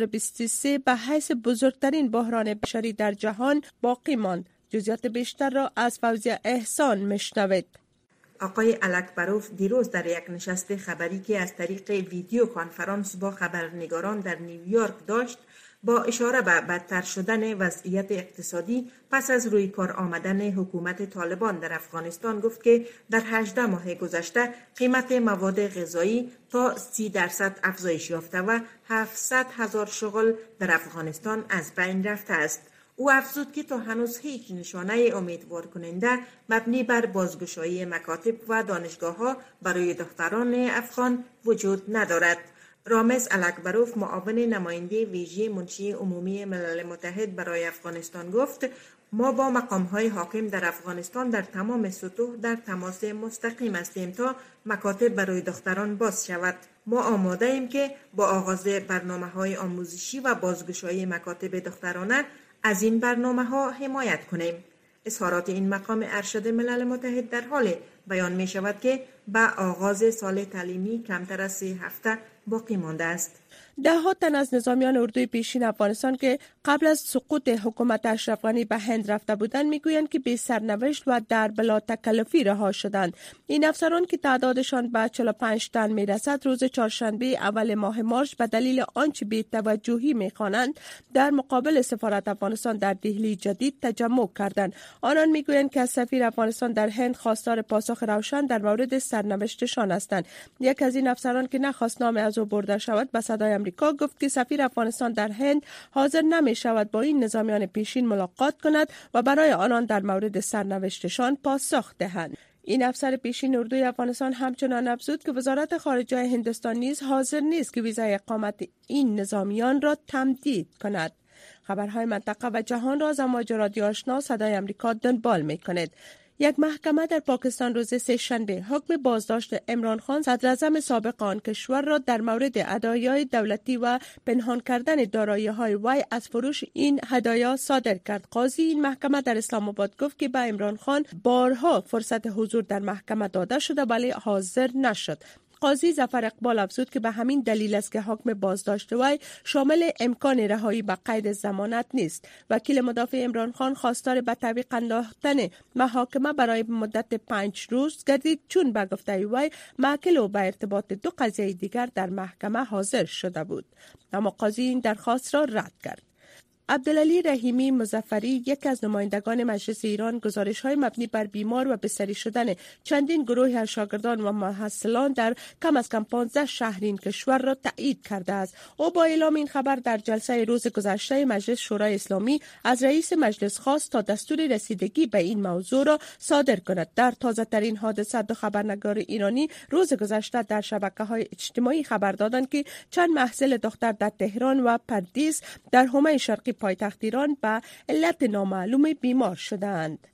2023 به حیث بزرگترین بحران بشری در جهان باقی ماند. جزئیات بیشتر را از فوزیه احسان میشنوید. آقای الکبروف دیروز در یک نشست خبری که از طریق ویدیو کانفرانس با خبرنگاران در نیویورک داشت، با اشاره به بدتر شدن وضعیت اقتصادی پس از روی کار آمدن حکومت طالبان در افغانستان گفت که در 18 ماه گذشته قیمت مواد غذایی تا 30% افزایش یافته و 700,000 شغل در افغانستان از بین رفته است. او افزود که تا هنوز هیچ نشانه امیدوار کننده مبنی بر بازگشایی مکاتب و دانشگاه‌ها برای دختران افغان وجود ندارد. رامز الکبروف، معاون نماینده ویژه منشی عمومی ملل متحد برای افغانستان گفت: ما با مقام‌های حاکم در افغانستان در تمام سطوح در تماس مستقیم هستیم تا مکاتب برای دختران باز شود. ما آماده ایم که با آغاز برنامه‌های آموزشی و بازگشایی مکاتب دخترانه از این برنامه‌ها حمایت کنیم. اظهارات این مقام ارشد ملل متحد در حال بیان می شود که به آغاز سال تعلیمی کمتر از 3 هفته باقی مانده است. ده‌ها تن از نظامیان اردوی پیشین افغانستان که قبل از سقوط حکومت اشرف غنی به هند رفته بودند میگویند که بی سرنوشت و در بلا تکلفی رها شدند. این افسران که تعدادشان به 45 تن میرسد روز چهارشنبه اول ماه مارچ به دلیل آنچه بی توجهی میخوانند در مقابل سفارت افغانستان در دهلی جدید تجمع کردند. آنان میگویند که از سفیر افغانستان در هند خواستار پاسخ روشن در مورد سرنوشتشان هستند. یک از این افسران که نخواست نام از او برده شود به صدای آمریکا گفت که سفیر افغانستان در هند حاضر نمی شود با این نظامیان پیشین ملاقات کند و برای آنان در مورد سرنوشتشان پاسخ دهند. این افسر پیشین اردوی افغانستان همچنان افزود که وزارت خارجه هندوستان نیز حاضر نیست که ویزای اقامت این نظامیان را تمدید کند. خبرهای منطقه و جهان را از امواج رادیو آشنا صدای آمریکا دنبال می‌کند. یک محکمه در پاکستان روز سه‌شنبه حکم بازداشت عمران خان صدراعظم سابق آن کشور را در مورد هدایای دولتی و پنهان کردن دارایی‌های وی از فروش این هدایا صادر کرد. قاضی این محکمه در اسلام آباد گفت که به عمران خان بارها فرصت حضور در محکمه داده شده ولی حاضر نشد. قاضی ظفر اقبال افزود که به همین دلیل است که حکم بازداشت وی شامل امکان رهایی به قید ضمانت نیست. وکیل مدافع عمران خان خواستار به تعویق انداختن محاکمه برای مدت 5 روز گردید چون به گفته وی موکل او به ارتباط 2 قضیه دیگر در محکمه حاضر شده بود، اما قاضی این درخواست را رد کرد. عبدالعلی رحیمی مظفری، یک از نمایندگان مجلس ایران، گزارش‌های مبنی بر بیمار و بستری شدن چندین گروه از شاگردان و محصلان در کم از کم 15 شهر این کشور را تایید کرده است. او با اعلام این خبر در جلسه روز گذشته مجلس شورای اسلامی از رئیس مجلس خواست تا دستور رسیدگی به این موضوع را صادر کند. در تازه‌ترین حادثه 2 خبرنگار ایرانی روز گذشته در شبکه‌های اجتماعی خبر دادند که چند محصل دختر در تهران و پردیس در حومه شرقی پایتخت ایران به علت نامعلوم بیمار شدند.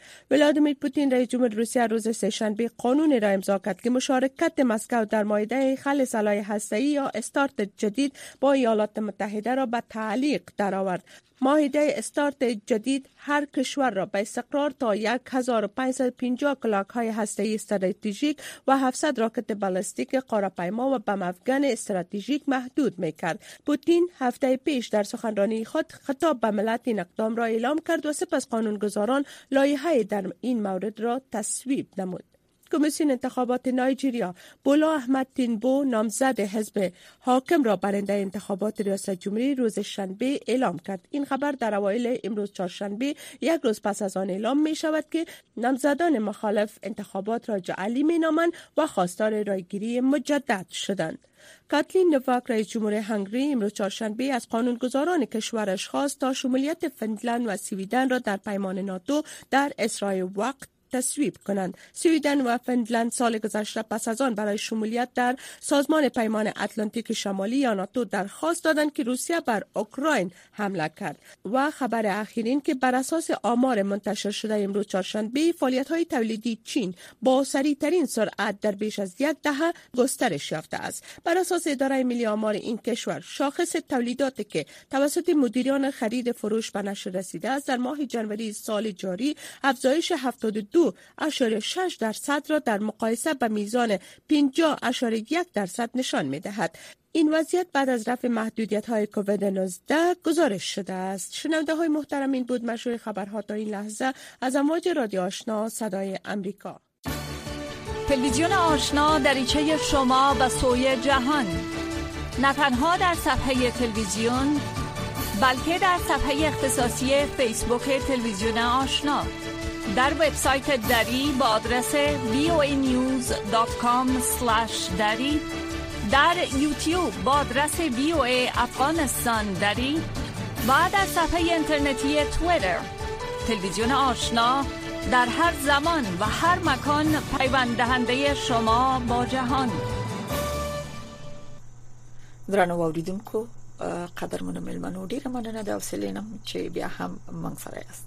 ولادیمیر پوتین رئیس جمهور روسیه روز سه‌شنبه قانون را امضا کرد که مشارکت مسکو در مائده خل سلاح هسته‌ای یا استارت جدید با ایالات متحده را به تعلیق درآورد. معاهده استارت جدید هر کشور را به استقرار تا 1550 کلاه‌های هسته‌ای استراتژیک و 700 راکت بالستیک قاره‌پیما و بم افغان استراتژیک محدود می‌کرد. پوتین هفته پیش در سخنرانی خود خطاب به ملت این اقدام را اعلام کرد و سپس قانونگذاران لایحه در این مورد را تصویب نمود. کمیسیون انتخابات نایجریا بولا احمد تینبو نامزد حزب حاکم را برنده انتخابات ریاست جمهوری روز شنبه اعلام کرد. این خبر در اوایل امروز چهارشنبه یک روز پس از آن اعلام می شود که نامزدان مخالف انتخابات را جعلی می نامند و خواستار رایگیری مجدد شدند. کاتلین نوواک رئیس جمهور هنگری امروز چهارشنبه از قانونگذاران کشورش خواست تا شمولیت فنلند و سویدن را در پیمان ناتو در اسرای وقت تصویب کنند. سویدن و فنلند سال گذشته پس از آن برای شمولیت در سازمان پیمان اتلانتیک شمالی یا ناتو درخواست دادند که روسیه بر اوکراین حمله کرد. و خبر اخیرین که بر اساس آمار منتشر شده امروز چهارشنبه فعالیت‌های تولیدی چین با سریع‌ترین سرعت در بیش از یک دهه گسترش یافته است. بر اساس اداره ملی آمار این کشور شاخص تولیداتی که توسط مدیران خرید فروش به نشر رسیده است در ماه ژانویه سال جاری افزایش 72.6% را در مقایسه به میزان 50.1% نشان می‌دهد. این وضعیت بعد از رفع محدودیت‌های کووید 19 گزارش شده است. شنونده‌های محترم، این بود مشروع خبرها تا این لحظه از امواج رادیو آشنا صدای امریکا. تلویزیون آشنا دریچه شما به سوی جهان، نه تنها در صفحه تلویزیون بلکه در صفحه اختصاصی فیسبوک تلویزیون آشنا، در وبسایت دری با آدرس voanews.com/dari، در یوتیوب با آدرس VOA افغانستان دری و در صفحه اینترنتی توییتر. تلویزیون آشنا در هر زمان و هر مکان پیوند دهنده شما با جهان. درنو اوریدونکو، قدرمن ملمنو ډیره مننه د حوصله‌نم چې بیا هم موږ سره است.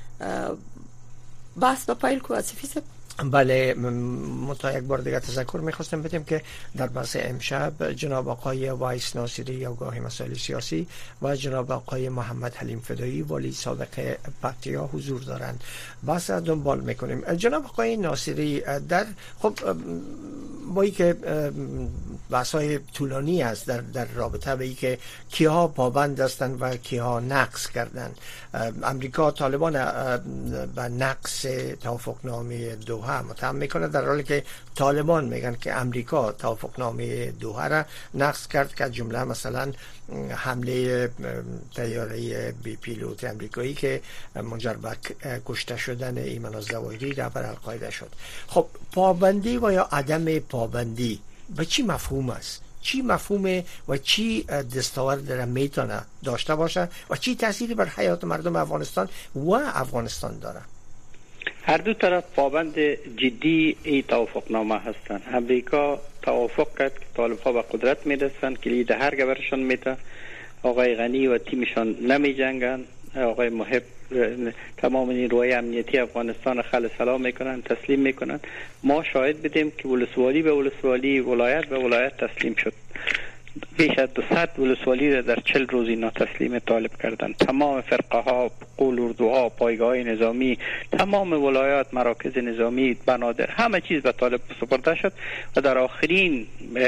بحث با پایل کو آصفی صاحب. بله، متا یک بار دیگه تذکر میخواستم بدیم که در بحث امشب جناب آقای وایس ناصری آگاه مسائل سیاسی و جناب آقای محمد حلیم فدایی والی سابق پکتیا حضور دارند. بحث دنبال میکنیم. جناب آقای ناصری، در خب با ای که بحث‌های طولانی است در رابطه به ای که کیها پابند هستند و کیها نقض کردند. امریکا طالبان به نقض توافقنامه دوحه متهم میکنه، در حالی که طالبان میگن که امریکا توافقنامه دوحه را نقض کرد، که جمله مثلا حمله طیاره بی پیلوت امریکایی که منجر به کشته شدن ایمن الظواهری رهبر القاعده شد. خب پابندی و یا عدم پابندی به چی مفهوم است؟ چی مفهومه و چی دستاورد را میتونه داشته باشه و چی تأثیری بر حیات مردم افغانستان و افغانستان داره؟ هر دو طرف پابند جدی ای توافقنامه هستند. امریکا توافق کرد که طالب‌ها به قدرت میرسند، کلید هر گبرشان میده، آقای غنی و تیمشان نمی جنگن، آقای محب تمام نیروهای امنیتی افغانستان خل سلام میکنن، تسلیم میکنن. ما شاهد بدیم که ولسوالی به ولسوالی، ولایت به ولایت تسلیم شد. بیش از 200 ولسوالی را در 40 روز اینا تسلیم طالب کردند. تمام فرقه ها، قول اردوها، پایگاه نظامی، تمام ولایات، مراکز نظامی، بنادر، همه چیز به طالب سپرده شد و در آخرین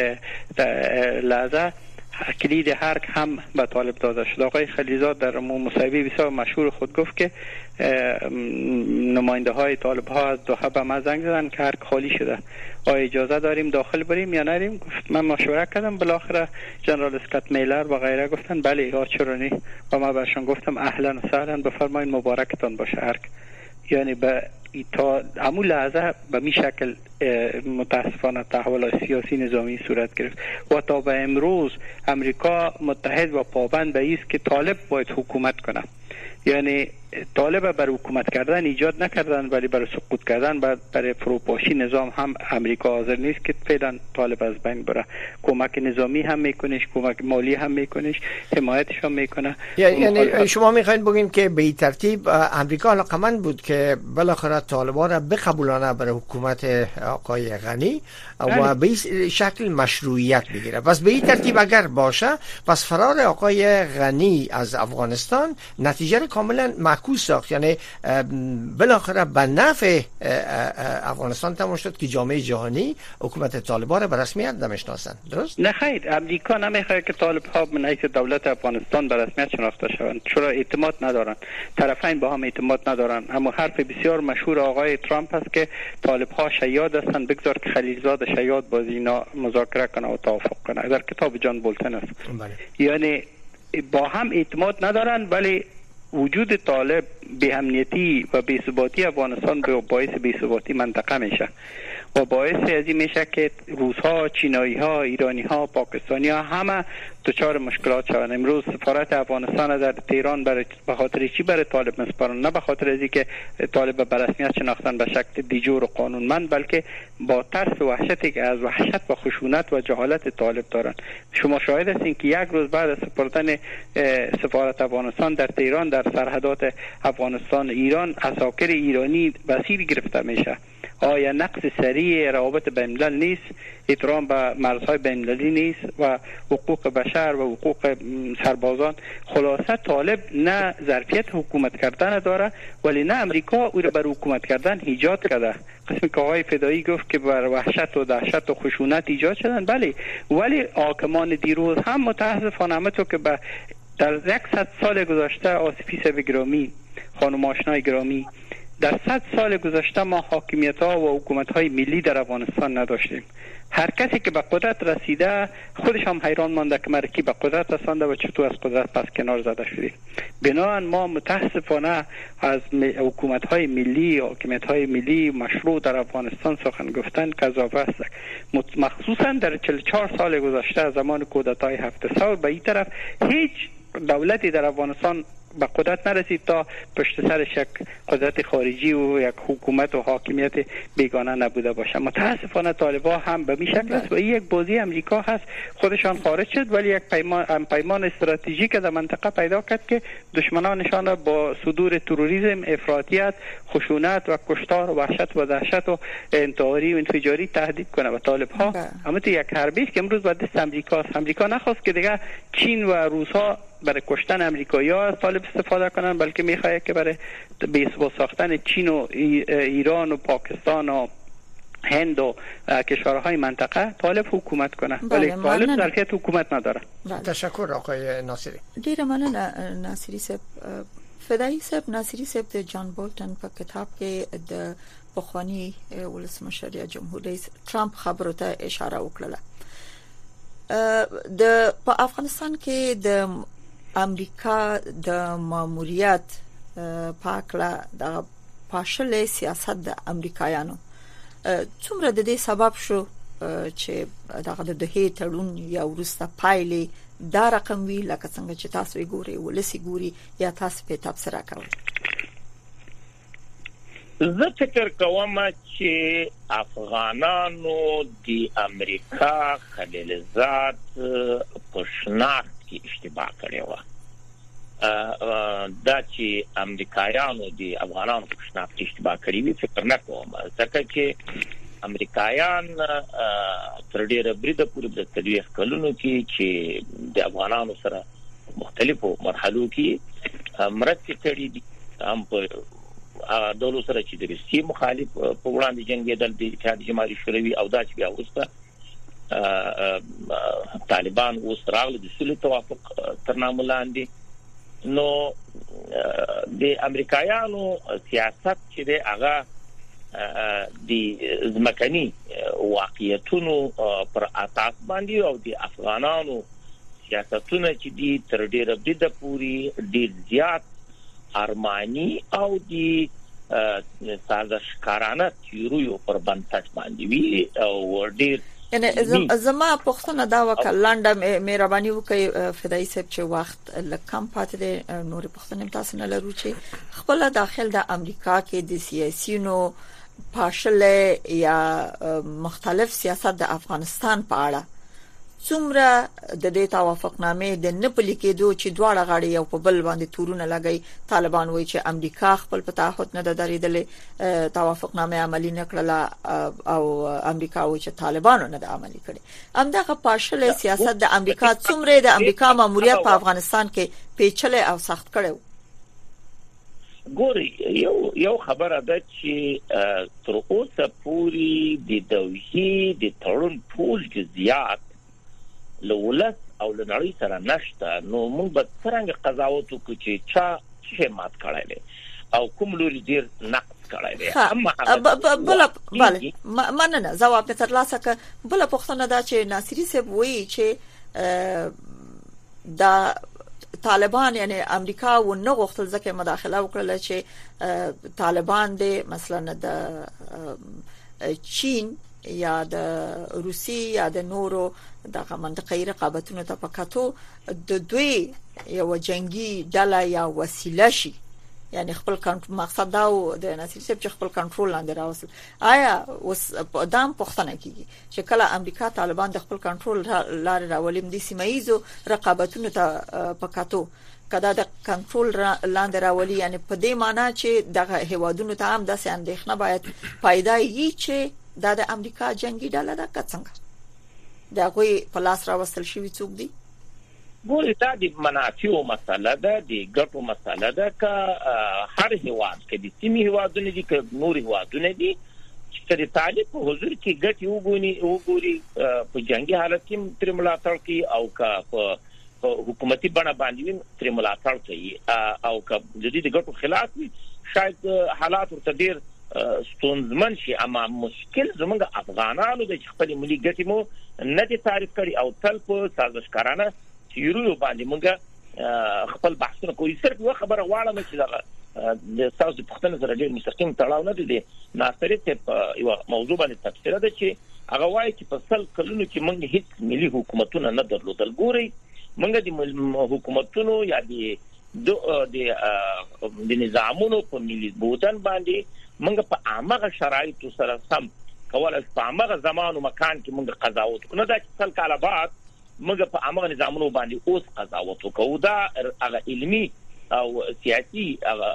لحظه کلید هرک هم به طالب داده شد. آقای خلیزاد در مصاحبه بسیار مشهور خود گفت که نماینده های طالب ها از دوحه به ما زنگ زدن که هرک خالی شده، آیا اجازه داریم داخل بریم یا نریم؟ گفت من مشوره کردم، بالاخره جنرال اسکات میلر و غیره گفتن بله، چرا نه؟ و ما برشان گفتم اهلا و سهلا، بفرمایید مبارکتان باشه هرک. یعنی به تا همون لحظه به می شکل متاسفانه تحول سیاسی نظامی صورت گرفت و تا به امروز امریکا متحد و پابند به است که طالب باید حکومت کنه. یعنی طالب برای حکومت کردن ایجاد نکردن، ولی برای سقوط کردن برای فروپاشی نظام هم امریکا حاضر نیست که فعلا طالب از بین بره. کمک نظامی هم میکنش، کمک مالی هم میکنش، حمایتش هم میکنه. یعنی شما میخواین بگین که به این ترتیب امریکا علاقمند بود که بالاخره طالبان را بقبولانه برای حکومت آقای غنی و به این شکل مشروعیت بگیره. پس به این ترتیب اگر باشه، پس فرار آقای غنی از افغانستان نتیجه کاملا معکوس ساخت، یعنی بالاخره به نفع افغانستان تمام شد که جامعه جهانی حکومت طالبان را به رسمیت نمیشناسند. درست؟ نه خیر، امریکا نمیخواد که طالب ها من حیث دولت افغانستان به رسمیت شناخته شوند، چرا اعتماد ندارن، طرفین با هم اعتماد ندارن. اما حرف بسیار مشهور آقای ترامپ است که طالب ها شیاد هستند، بگذار که خلیلزاد شیاد با اینا مذاکره کنه و توافق کنه. در کتاب جان بولتن است. یعنی با هم اعتماد ندارن، ولی وجود طالب به امنیتی و به ثباتی افغانستان باعث به ثباتی منطقه میشه و باعث از این میشه که روس‌ها، چینایی‌ها، ایرانی‌ها، پاکستانی‌ها همه دچار مشکلات شوند. امروز سفارت افغانستان در تهران به خاطر چی برای طالب مسپارن؟ نه به خاطر از اینکه طالب به رسمیت شناختن به شکل دیجور و قانونمند، بلکه با ترس و وحشتی که از وحشت و خشونت و جهالت طالب دارن. شما شاهد هستین که یک روز بعد از سپردن سفارت افغانستان در تهران در سرحدات افغانستان ایران، عساکر ایرانی بسیج گرفته میشه. آیا نقص سریع روابط بین‌الملل نیست؟ احترام به مرزهای بین‌المللی نیست و حقوق بشر و حقوق سربازان؟ خلاصه طالب نه ظرفیت حکومت کردن داره، ولی نه امریکا او را بر حکومت کردن ایجاد کرده. قسمی که آقای فدایی گفت که بر وحشت و دهشت و خشونت ایجاد شدن، بله، ولی حاکمان دیروز هم متاسفانه همونطور که در 100 سال گذشته، آصفی صاحب گرامی، خانم آشنای گرامی، در 100 سال گذشته ما حاکمیت ها و حکومت های ملی در افغانستان نداشتیم. هر کسی که به قدرت رسیده خودش هم حیران مانده که مرکی به قدرت رسانده و چطور از قدرت پس کنار زده شدیم. بنابراین ما متاسفانه از حکومت های ملی، حاکمیت های ملی مشروع در افغانستان سخن گفتن قضاوت است. مخصوصا در 44 سال گذشته از زمان کودتای 7 ثور به این طرف هیچ دولتی در افغانستان به قدرت نرسید تا پشت سرش یک قدرت خارجی و یک حکومت و حاکمیت بیگانه نبوده باشه. متاسفانه طالبان هم به این شکل است و این یک بازی امریکا هست. خودشان خارج شد ولی یک پیمان استراتژیک در منطقه پیدا کرد که دشمنانشان با صدور تروریسم، افراطیت، خشونت و کشتار و وحشت و دهشت و انتحاری و انفجاری تهدید کنه. و طالب‌ها همون یک حربی است که امروز با دست امریکاست. امریکا نخواست که دیگه چین و روس‌ها برای کشتن امریکایی‌ها از طالب استفاده کنن، بلکه می‌خواد که برای بی‌ثبات ساختن چین و ایران و پاکستان و هند و کشورهای منطقه طالب حکومت کنه. ولی طالب ظرفیت حکومت نداره. تشکر آقای ناصری. ډیر مننه ناصری صاحب. فدایی صاحب، ناصری صاحب د جان بولتن په کتاب کې د پخوانی ولسمشر یا جمهور رئیس ترامپ خبرو ته اشاره وکړه. په افغانستان کې د امریکا د ماموریت پاکله د پاشل سیاست د امریکایانو څومره د دې سبب شو چې دغه د دوه تړون یا ورسته پایلې دا رقم وی لکه څنګه چې تاسو یې ګوري ولسی ګوري یا تاسو په تبصره کوئ؟ زه فکر کوم چې افغانانو د امریکا خلیلزاد په شناخت کې اشتباه کړې و. دا چې امریکایانو د افغانانو په شناخت کې اشتباه کړې وي فکر نه کوم، ځکه چې امریکایان تر ډیره بریده پورې د تدویخ کلونو کې چې د افغانانو سره مختلفو مرحلو کې مرستې کړې دي، هم په دولو سره چې د روسیې مخالف په وړاندې جنګېدل د اتحاد جماهیر شوروي او دا چې بیا وروسته طالبان اوس راغلي د صلح توافق تر نامه لاندې. نو د امریکایانو سیاست چې دی هغه د ځمکني واقعیتونو پر اساس باندې او د افغانانو سیاستونه چې دي تر ډیره بریده پورې ډیر زیات ارمانی او د سازشکارانه تیوریو پر بنسټ باندې وی او ډیر یعنی زما پښتنه دا وکړه مهرباني وکړئ فدای صاحب چې وخت لکم پاتې د نور پښتنه تاسو نه لرو چې خپل داخل د امریکا کې د سیاسيونو پاشله یا مختلف سیاست د افغانستان په اړه څومره د دې توافقنامې د نپلی کېدو چې دواړه غاړي یو په بل باندې تورونه لګي طالبان وایي چې امریکا خپل په تعهد نه درېدلې توافقنامه عملی نه کړله او امریکا وایي چې طالبانو نه د عملی کړي همدغه پاشله سیاست د امریکا څومره د امریکا ماموریت په افغانستان کې پیچلې او سخت کړو ګوري یو خبره ده چې تر اوسه پوری د دوی د تړون ټول جزئیات لولس او لنړی سره نشته نو موږ به څنګه قضاوت وکړو چې چا څه مات کړی او کوم لوري ډیر نقص کړی اما بله مننه جواب ته ترلاسه ک بل پښتنه دا چې ناصری صاحب وایي چې دا طالبان یعنی امریکا و نه غوښتل ځکه مداخله وکړه چې طالبان د مثلا د چین یا د روسي یا د نورو دغه منطقې رقابتونو ته پکاتو د دوی یو جنگي ډله یا وسیله شي یعنی خپل مقصد دا د ناصر صاحب چې خپل کنټرول لاندې راوصل آیا اوس دام پښتنه کیږي چې کله امریکا طالبان د خپل کنټرول لار راولم دي سیمایزو رقابتونو ته پکاتو کدا د کنټرول لاندې راولي یعنی په دې معنی چې دغه هوادونو ته هم د اندېښنه باید پیدا وي چې دا د امریکا جنگي ډله ده څنګه دا کوئی په لاس راوستل شي څوک دی ګوري دا د منافعو مسله ده د ګټو مسله ده ک هر هواد کې د سیمې هوادونه دي ک نور هوادونه دي چې د طالب په حضور کې ګټي وګوري په جنگي حالت کې تر ملاتړ کوي او ک په حکومتي بڼه باندې تر ملاتړ کوي او ک د دې ګټو خلاف شاید حالات ورته ډیر ستونزمن شي اما مشکل زمونږ افغانانو د خپل ملي ګټې مو نه دي تعریف کړي او تل په سازشکارانه تیورو باندې موږ خپل بحثونه کوي صرف یو خبره واړه چې د تاسو پښتنه سره ډېر مستقیم تړاو نه دي ناصری ته یو موضوع باندې تفسیر ده چې هغه وایي چې په سل کلونو کې موږ هیڅ ملي حکومتونه نه درلودل ګوري موږ د حکومتونو یا د نظامونو په ملي بودن باندې موږ په عامه شرایطو سره سم کولای په عامه زمان او مکان کې موږ قضاوت کوو نه دا چې سل کاله بعد موږ په عامه نظامونو باندې اوس قضاوت کوو دا هغه علمي او سیاسي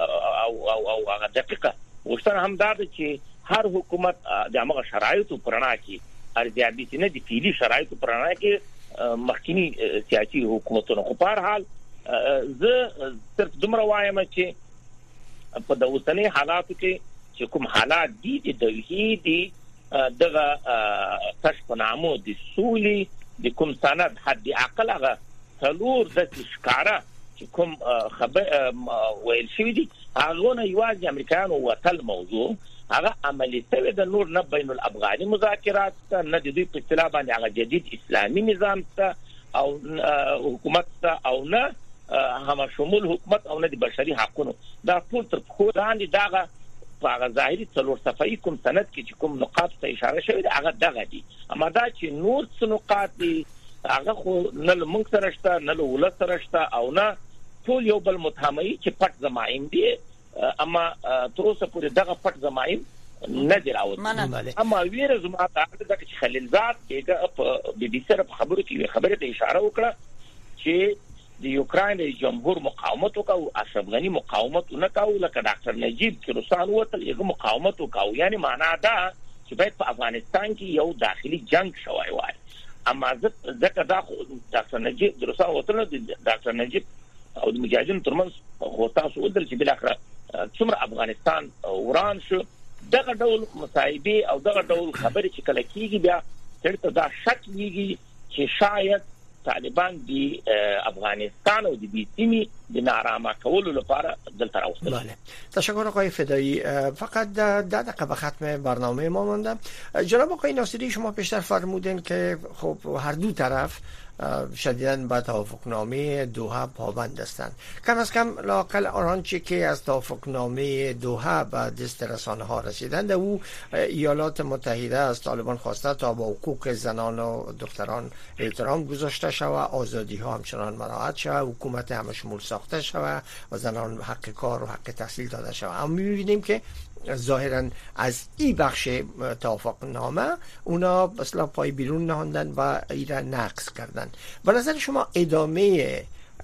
او هغه دقیقه وشتنه هم دا چې هر حکومت د عامه شرایطو پرانا کې ارزیابي نه دي فعلی شرایطو پرانا کې مخکینی سیاسي حکومتونو خو په هر حال زه صرف دومره وایم چې په د اوسنۍ حالاتو کې چې کوم حالات دي د دوی دي دغه تشپنامو د سولې د کوم سند حد عقل هغه څلور د ښکارا چې کوم خبر ویل شوی دي هغه نه یوازې امریکایانو وتل موضوع هغه عملي شوی د نور نه بین الافغاني مذاکرات نه د دوی په اصطلاح باندې هغه جدید اسلامي نظام ته او حکومت ته او نه هم شمول حکومت او نه د بشري حقوقو دا ټول تر خو باندې داغه هغه ظاهري څلور صفحې کوم سند کې چې کوم نقاط ته اشاره شوی دی هغه دغه دي اما دا چې نور څه نقاط دي هغه خو نه موږ سره شته نه ولر سره شته او نه ټول یو بل متهمي چې پټ زمایم دي اما تر اوسه پورې دغه پټ زمایم نه دی راوځي اما ویره زما ته د خلیلزاد کې په بي بي سره خبرو کې خبره ته اشاره وکړه چې د یوکرين جمهور مقاومت وکاو اشرف غنی مقاومت نه کاوه لکه ډاکټر نجیب چې روسان وته یو مقاومت وکاو یعنی معنا دا چې باید په افغانستان کې یو داخلي جنگ شوی وای اما ځکه دا ډاکټر نجیب د روسان وته ډاکټر نجیب او د مجاهدینو ترمنځ خو تاسو ودل چې بل اخر څومره افغانستان وران شو دغه ډول مصايبه او دغه ډول خبرې چې کله کیږي بیا ترته دا شک کیږي چې شاید طالبان دی افغانستان او د بیتیمی د نارامه کولو لپاره دلته راوستل. بله تشکر آقای فدایی. فقط 10 دقیقه به ختم برنامه ما مونده. جناب آقای ناصری شما پیشتر فرمودین که خب هر دو طرف شدیداً به توافقنامه دوحه پابند هستند. کم از کم لااقل آنچه که از توافقنامه دوحه به دست رسانه ها رسیدند، او ایالات متحده از طالبان خواسته تا با حقوق زنان و دختران احترام گذاشته شود، آزادی ها همچنان مراعات شود، حکومت همه شمول ساخته شود و زنان حق کار و حق تحصیل داده شود. اما می‌بینیم که ظاهراً از این بخش توافقنامه اونا اصلا پای بیرون نهاندن و ایرا نقض کردن. به نظر شما ادامه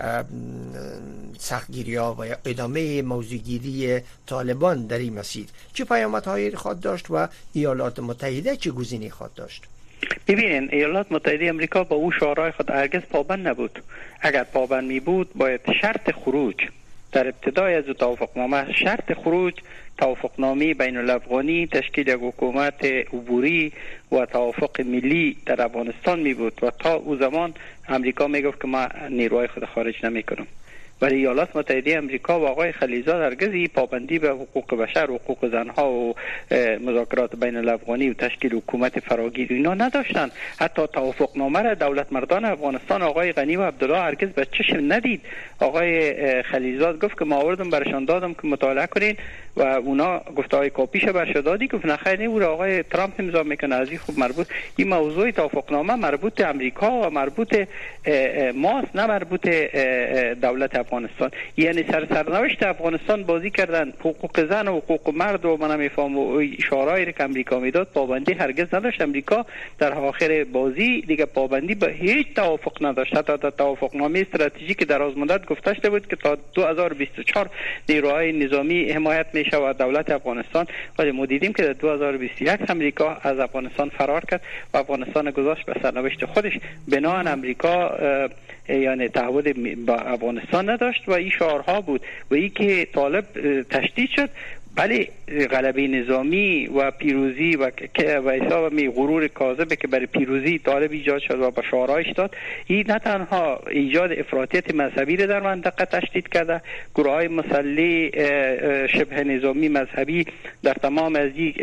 سختگیری ها و ادامه موضوعگیری طالبان در این مسیر چه پیامدهایی خواهد داشت و ایالات متحده چه گزینه‌ای خواهد داشت؟ ببینین، ایالات متحده آمریکا با او شعارهای خود هرگز پابند نبود. اگر پابند می بود باید شرط خروج در ابتدای از توافقنامه، شرط خروج توافقنامه بین الافغانی، تشکیل یک حکومت عبوری و توافق ملی در افغانستان می بود و تا او زمان امریکا می گفت که ما نیروهای خود خارج نمی کنم. ولی ایالات متحده آمریکا و آقای خلیزاد هرگز پابندی به حقوق بشر و حقوق زنها و مذاکرات بین الافغانی و تشکیل حکومت فراگیر اینا نداشتن. حتی توافقنامه را دولت مردان افغانستان آقای غنی و عبدالله هرگز به چشم ندید. آقای خلیزاد گفت که ما آوردم برشان دادم که مطالعه کنین و اونا گفت آقای کاپیش برش دادی، گفت نه خیر او را آقای ترامپ امضا میکنه. از این خوب مربوط این موضوع توافقنامه مربوط امریکا و مربوط ماست، نه مربوط دولت افغانستان. یعنی سرنوشت افغانستان بازی کردن، حقوق زن و حقوق مرد و من میفهم و اشارهایی که امریکا میداد پابندی هرگز نداشت. امریکا در آخر بازی دیگه پابندی به هیچ توافق نداشت. حتی در توافقنامه استراتژیک دراز مدت گفته شده بود که تا 2024 نیروهای نظامی حمایت میشه و دولت افغانستان، ولی ما دیدیم که در 2021 امریکا از افغانستان فرار کرد و افغانستان گذاشت به سرنوشت خودش. بنابراین امریکا یعنی تعهد با افغانستان نداشت و این شعارها بود و این که طالب تشدید شد. بله، غلبه نظامی و پیروزی و حساب غرور کاذبه که برای پیروزی طالب ایجاد شد و با شعارهایش داد، این نه تنها ایجاد افراطیت مذهبی را در منطقه تشدید کرده، گروه‌های مسلح شبه نظامی مذهبی در تمام از این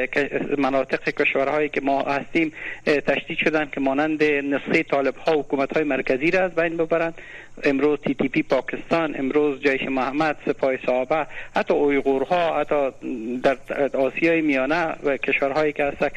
مناطق کشورهایی که ما هستیم تشدید شدن که مانند نسخه طالب‌ها حکومت‌های مرکزی را از بین ببرند. امروز TTP پاکستان، امروز جیش محمد، سپاه صحابه، حتی اویغورها، حتی در آسیای میانه و کشورهایی که هست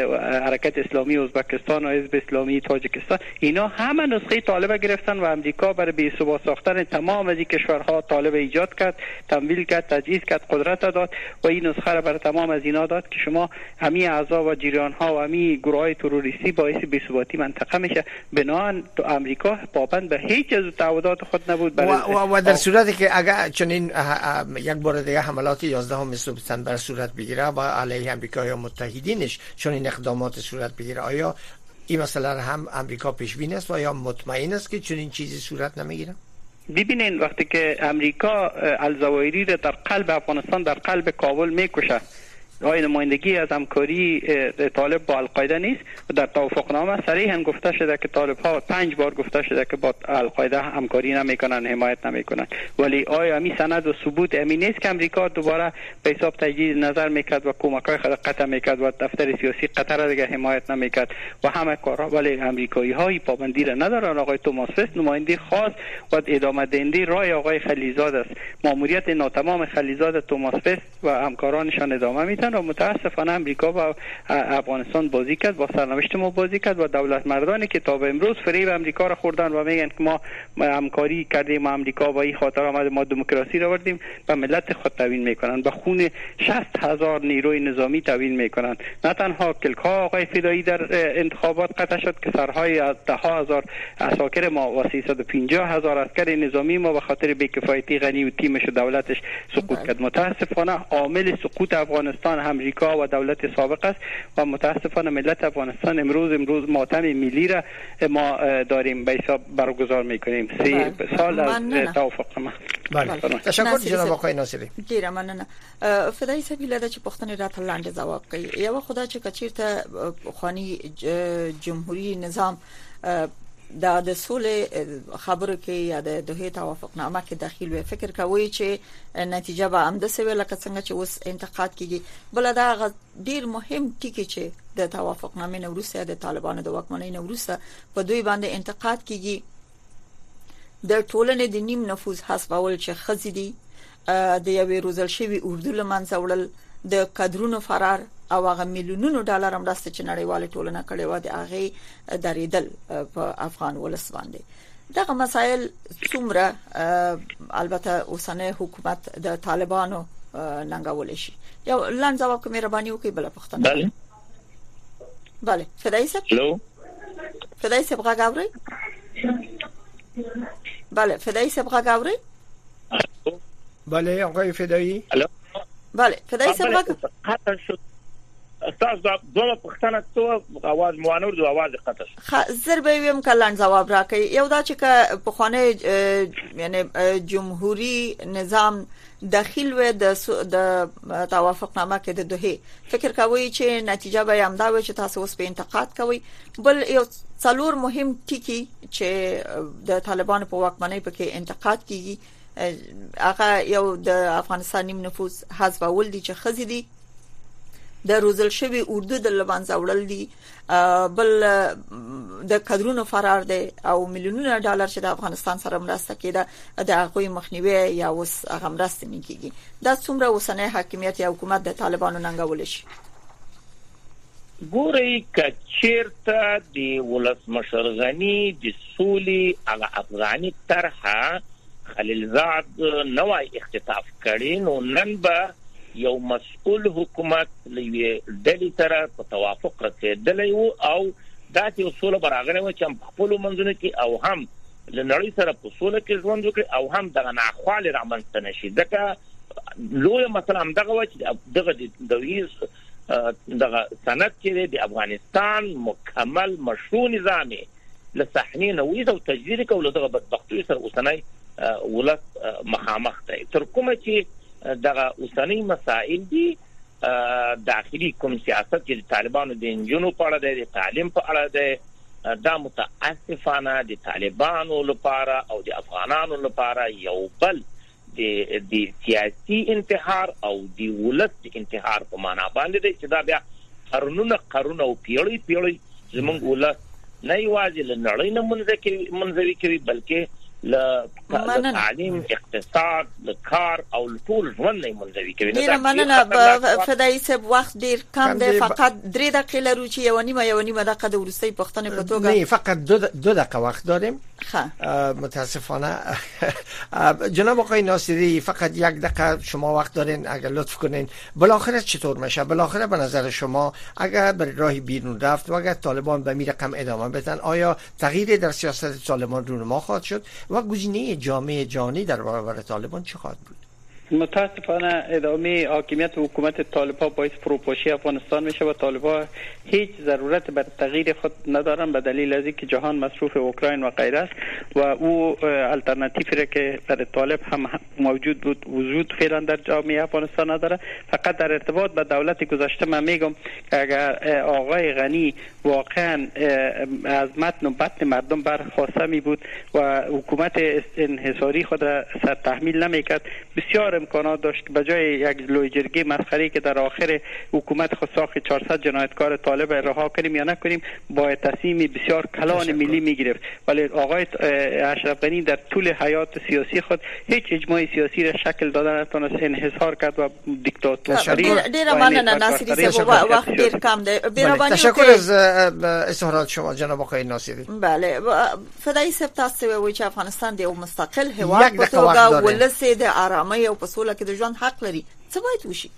حرکت اسلامی ازبکستان و حزب اسلامی تاجیکستان، اینا همه نسخه طالب گرفتن و امریکا برای بی‌ثبات ساختن تمام از این کشورها طالب ایجاد کرد، تمویل کرد، تجهیز کرد، قدرت داد و این نسخه را برای تمام از اینا داد که شما همین اعضا و جریان‌ها و همین گروه‌های تروریستی باعث بی‌ثباتی منطقه میشه. بنابراین امریکا پابند به هیچ از تعهدات خود نبود. و در صورتی که اگر چنین یک بار دیگه حملات 11 سپتامبر صورت بگیره و علیه امریکا یا متحدینش چنین اقدامات صورت بگیره، آیا این مسئله هم امریکا پیش بین است و یا مطمئن است که چنین چیزی صورت نمیگیره؟ ببینین، وقتی که امریکا الزوایری را در قلب افغانستان، در قلب کابل میکشه، راه نمایندگی از همکاری طالب با القاعده نیست و در توافقنامه صریحا گفته شده که طالب ها 5 بار گفته شده که با القاعده همکاری نمیکنن، حمایت نمیکنن. ولی آیا همین سند و ثبوت همین نیست که امریکا دوباره به حساب تجدید نظر میکرد و کمک‌های خود قطع میکرد و دفتر سیاسی قطر دیگه حمایت نمیکرد و همه کارها؟ ولی امریکایی های پابندی را ندارن. آقای توماس فست نماینده خاص و ادامه دهنده رای آقای خلیزاد است. ماموریت ناتمام خلیزاد، توماس فست و همکارانشان ادامه میدن و متاسفانه امریکا با افغانستان بازی کرد، با سرنوشت ما بازی کرد و دولت مردانی که تا به امروز فریب امریکا را خوردن و میگن که ما همکاری کردیم ما امریکا و این خاطر آمد ما دموکراسی را آوردیم، به ملت خود توهین میکنن، به خون 60,000 نیروی نظامی توهین میکنن. نه تنها کلک‌ها آقای فدایی در انتخابات قطع شد که سرهای از 10,000 عساکر ما و 350,000 عسکر نظامی ما به خاطر بی‌کفایتی غنی و تیمش و دولتش سقوط کرد. متاسفانه عامل سقوط افغانستان امریکا و دولت سابق است و متاسفانه ملت افغانستان امروز ماتم ملی را ما داریم به حساب برگزار میکنیم. 3 سال از توافق ما. بله. تشکر جناب آقای ناصری. ډیره مننه. فدای سبیل د چې پښتنې راته لاندې ځواب کوي. یو خدای چې کچیرته خواني جمهوریت نظام د سولې خبرو کې یا د دوه توافقنامه کې داخل وي، فکر کوي چې نتیجه به هم د سوي لکه څنګه چې اوس انتقاد کیږي؟ بل دا ډیر مهم ټکی چې د توافقنامې نوروسه د طالبانو د واکمنۍ نوروسه په دوی باندې انتقاد کیږي د ټولنې د نیم نفوذ حسابول چې خزي دي، د یوې روزل شوی اردو لمنځه وړل، د کادرونو فرار او هغه میلیونونو ډالر مرسته چې نړیواله ټولنه کړې و د هغه درېدل په افغان ولس باندې. دغه مسایل څومره البته اوسنۍ حکومت د طالبانو ننګول شي؟ یو لاندې جواب کوم مهرباني وکړئ بل پښتنه. بله فدای صاحب. هلو فدای صاحب غاوري. بله فدای صاحب غاوري. بله آقای فدایی. هلو بله فدای صاحب قطع شد. استاد دوه پښتنه تو आवाज موانور د आवाज قطع شد. زر به ویم کلان جواب راکړي. یو دا چې په خانه یعنی جمهوریت نظام داخل و د توافقنامه کې د دوه فکر کوي چې نتیجه به هم دا و چې تاسو اوس په انتقاد کوي. بل یو څلور مهم ټکی چې د طالبانو په واکمنۍ په کې انتقاد کیږي هغه یو د افغانستان نیم نفوذ حذف ول دي چې خزي دي، د روزل شوی اردو د لبانځ وړل دي، بل د کادرونو فرار دي او میلیونونه ډالر چې د افغانستان سره مرسته کړي د هغوی مخنیوي یا اوس هغه مرسته نه کیږي. دا څومره اوسنۍ حاکمیت یا حکومت د طالبانو ننګول شي؟ ګوري کچیرته د ولسمشر غنی د سولې هغه افغاني طرحه خلیلزاد نوای اختطاف کړي نو نن به یو مسؤل حکومت لوي دلی سره په توافق رسیدلی وو او دا چې اصول براغله و چې هم خپل منځونه کې او هم لنړی سره په سوله کې ژوند وکړي او هم دغه ناخوالې رامنځته نشي. ځکه لوی مثلا هم دغه و چې دغه دغه سند چې د افغانستان مکمل مشروع نظامي لصحنې نویز او تجدید کول دغه بدبختي سره اوسنۍ ولس مخامخ دی. تر کومه چې دغه اوسنۍ مسائل دي داخلي کوم سیاست چې طالبانو د انجونو په اړه د تعلیم په اړه د دا متاسفانه د طالبانو لپاره او د افغانانو لپاره یو بل د سیاسي انتحار او د ولس انتحار په معنا باندې دی چې دا بیا قرنونه او پیړۍ زموږ ولس نه یوازې لنړۍ نه منځوي کوي بلکې تعلیم، اقتصاد، کار او ټول ژوند نه منځوي کوي. ډیره مننه فدای صاحب، وخت ډیر کم دی، فقط 3 دقیقې لرو چې یو نیمه دقیقه د ورستۍ پښتنې په توګه نه فقط 2 دقیقه وخت داریم. متاسفانه جناب آقای ناصری فقط 1 دقیقه شما وقت دارین، اگر لطف کنین بالاخره چطور میشه؟ بالاخره به نظر شما اگر بر راه بیرون رفت و اگر طالبان به این رقم ادامه بدن آیا تغییر در سیاست طالبان رونما خواهد شد و گزینه جامعه جهانی در برابر طالبان چه خواهد بود؟ متاسفانه ادامه حاکمیت و حکومت طالبان باعث فروپاشی افغانستان میشه و طالبان هیچ ضرورت بر تغییر خود ندارن به دلیل از اینکه جهان مصروف اوکراین و غیره است و او الटरनेटिव که برای طالب هم موجود بود وجود فعلا در جامعه افغانستان نداره. فقط در ارتباط با دولت گذشته من میگم که اگر آقای غنی واقعا از متن و بطن مردم برخواسته می بود و حکومت انحصاری خود را سر تحمیل نمیکرد بسیار امکانات داشت که بجای یک لویجرگی مسخری که در آخر حکومت خود ساخت 400 جنایتکار طالب رها کنیم یا نکنیم با تصمیم بسیار کلان ملی میگرفت. ولی آقای اشرف غنی در طول حیات سیاسی خود هیچ اجماع سیاسی را شکل دادن نتونست، انحصار کرد و دیکتاتوری. دیر ممنون ناصری صاحب، وقت دیر کم ده. تشکر از استفاده شما جناب آقای ناصری. بله فدای صاحب، تاسو وایي چې افغانستان د مستقل هیواد په توګه ولسي د آرامۍ او په سوله کې د ژوند حق لري. څه باید وشي؟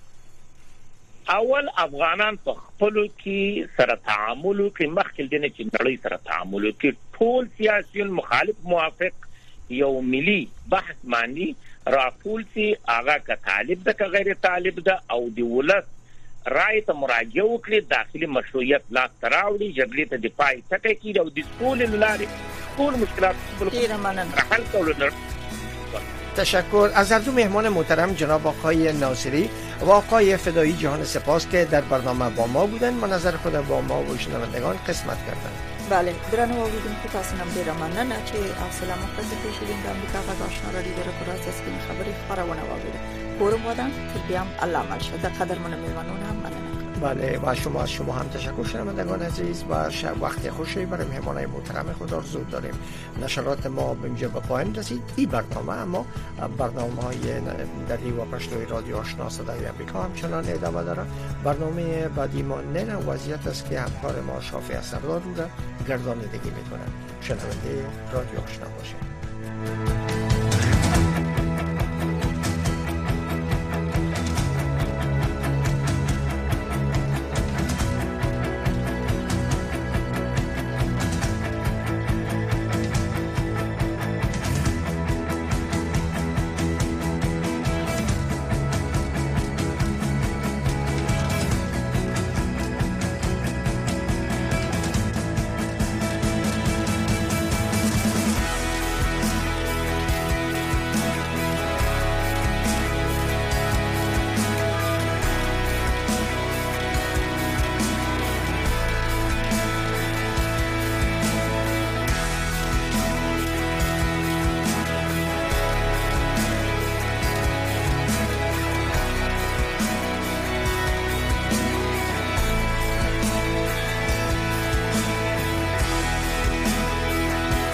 اول افغانان په خپلو کې سره تعامل کوي، مخکې دنه چې نړۍ سره تعامل کوي. ټول سیاسيون مخالف موافق یو ملي بحث باندې راټول سي، هغه که طالب ده که غیر طالب ده او د ولس رای ته مراجعه وکړي، داخلي مشروعیت لاس ته راوړي، جګړې ته دفاع ټکي کړي او د سولې لارې ټول مشکلات حل کول. تشکر از هر دو مهمان محترم جناب آقای ناصری و آقای فدایی. جهان سپاس که در برنامه با ما بودن، منظر خود با ما و شنوندگان قسمت کردند. بله درنو اوریدونکو تاسو نن ډیر مننه چې حوصله مختصر شیدین د امریکا په آشنا را دي د راز سپین خبري خبرونه واوریده کورم ودان تربیام الله مالشه در قدر من میمنونه هم مننه. بله و شما هم تشکر شنوندگان عزیز و وقت خوشی برای مهمانای محترم خود آرزو داریم. نشرات ما به اینجا به پایان رسید. این برنامه اما برنامه‌های دری و پشتوی رادیو آشنا صدای آمریکا همچنان ادامه داره. برنامه بعدی ما نه وضعیت است که همکار ما شافی اسدالله رو گردانندگی میکنه. شنونده رادیو آشنا باشید.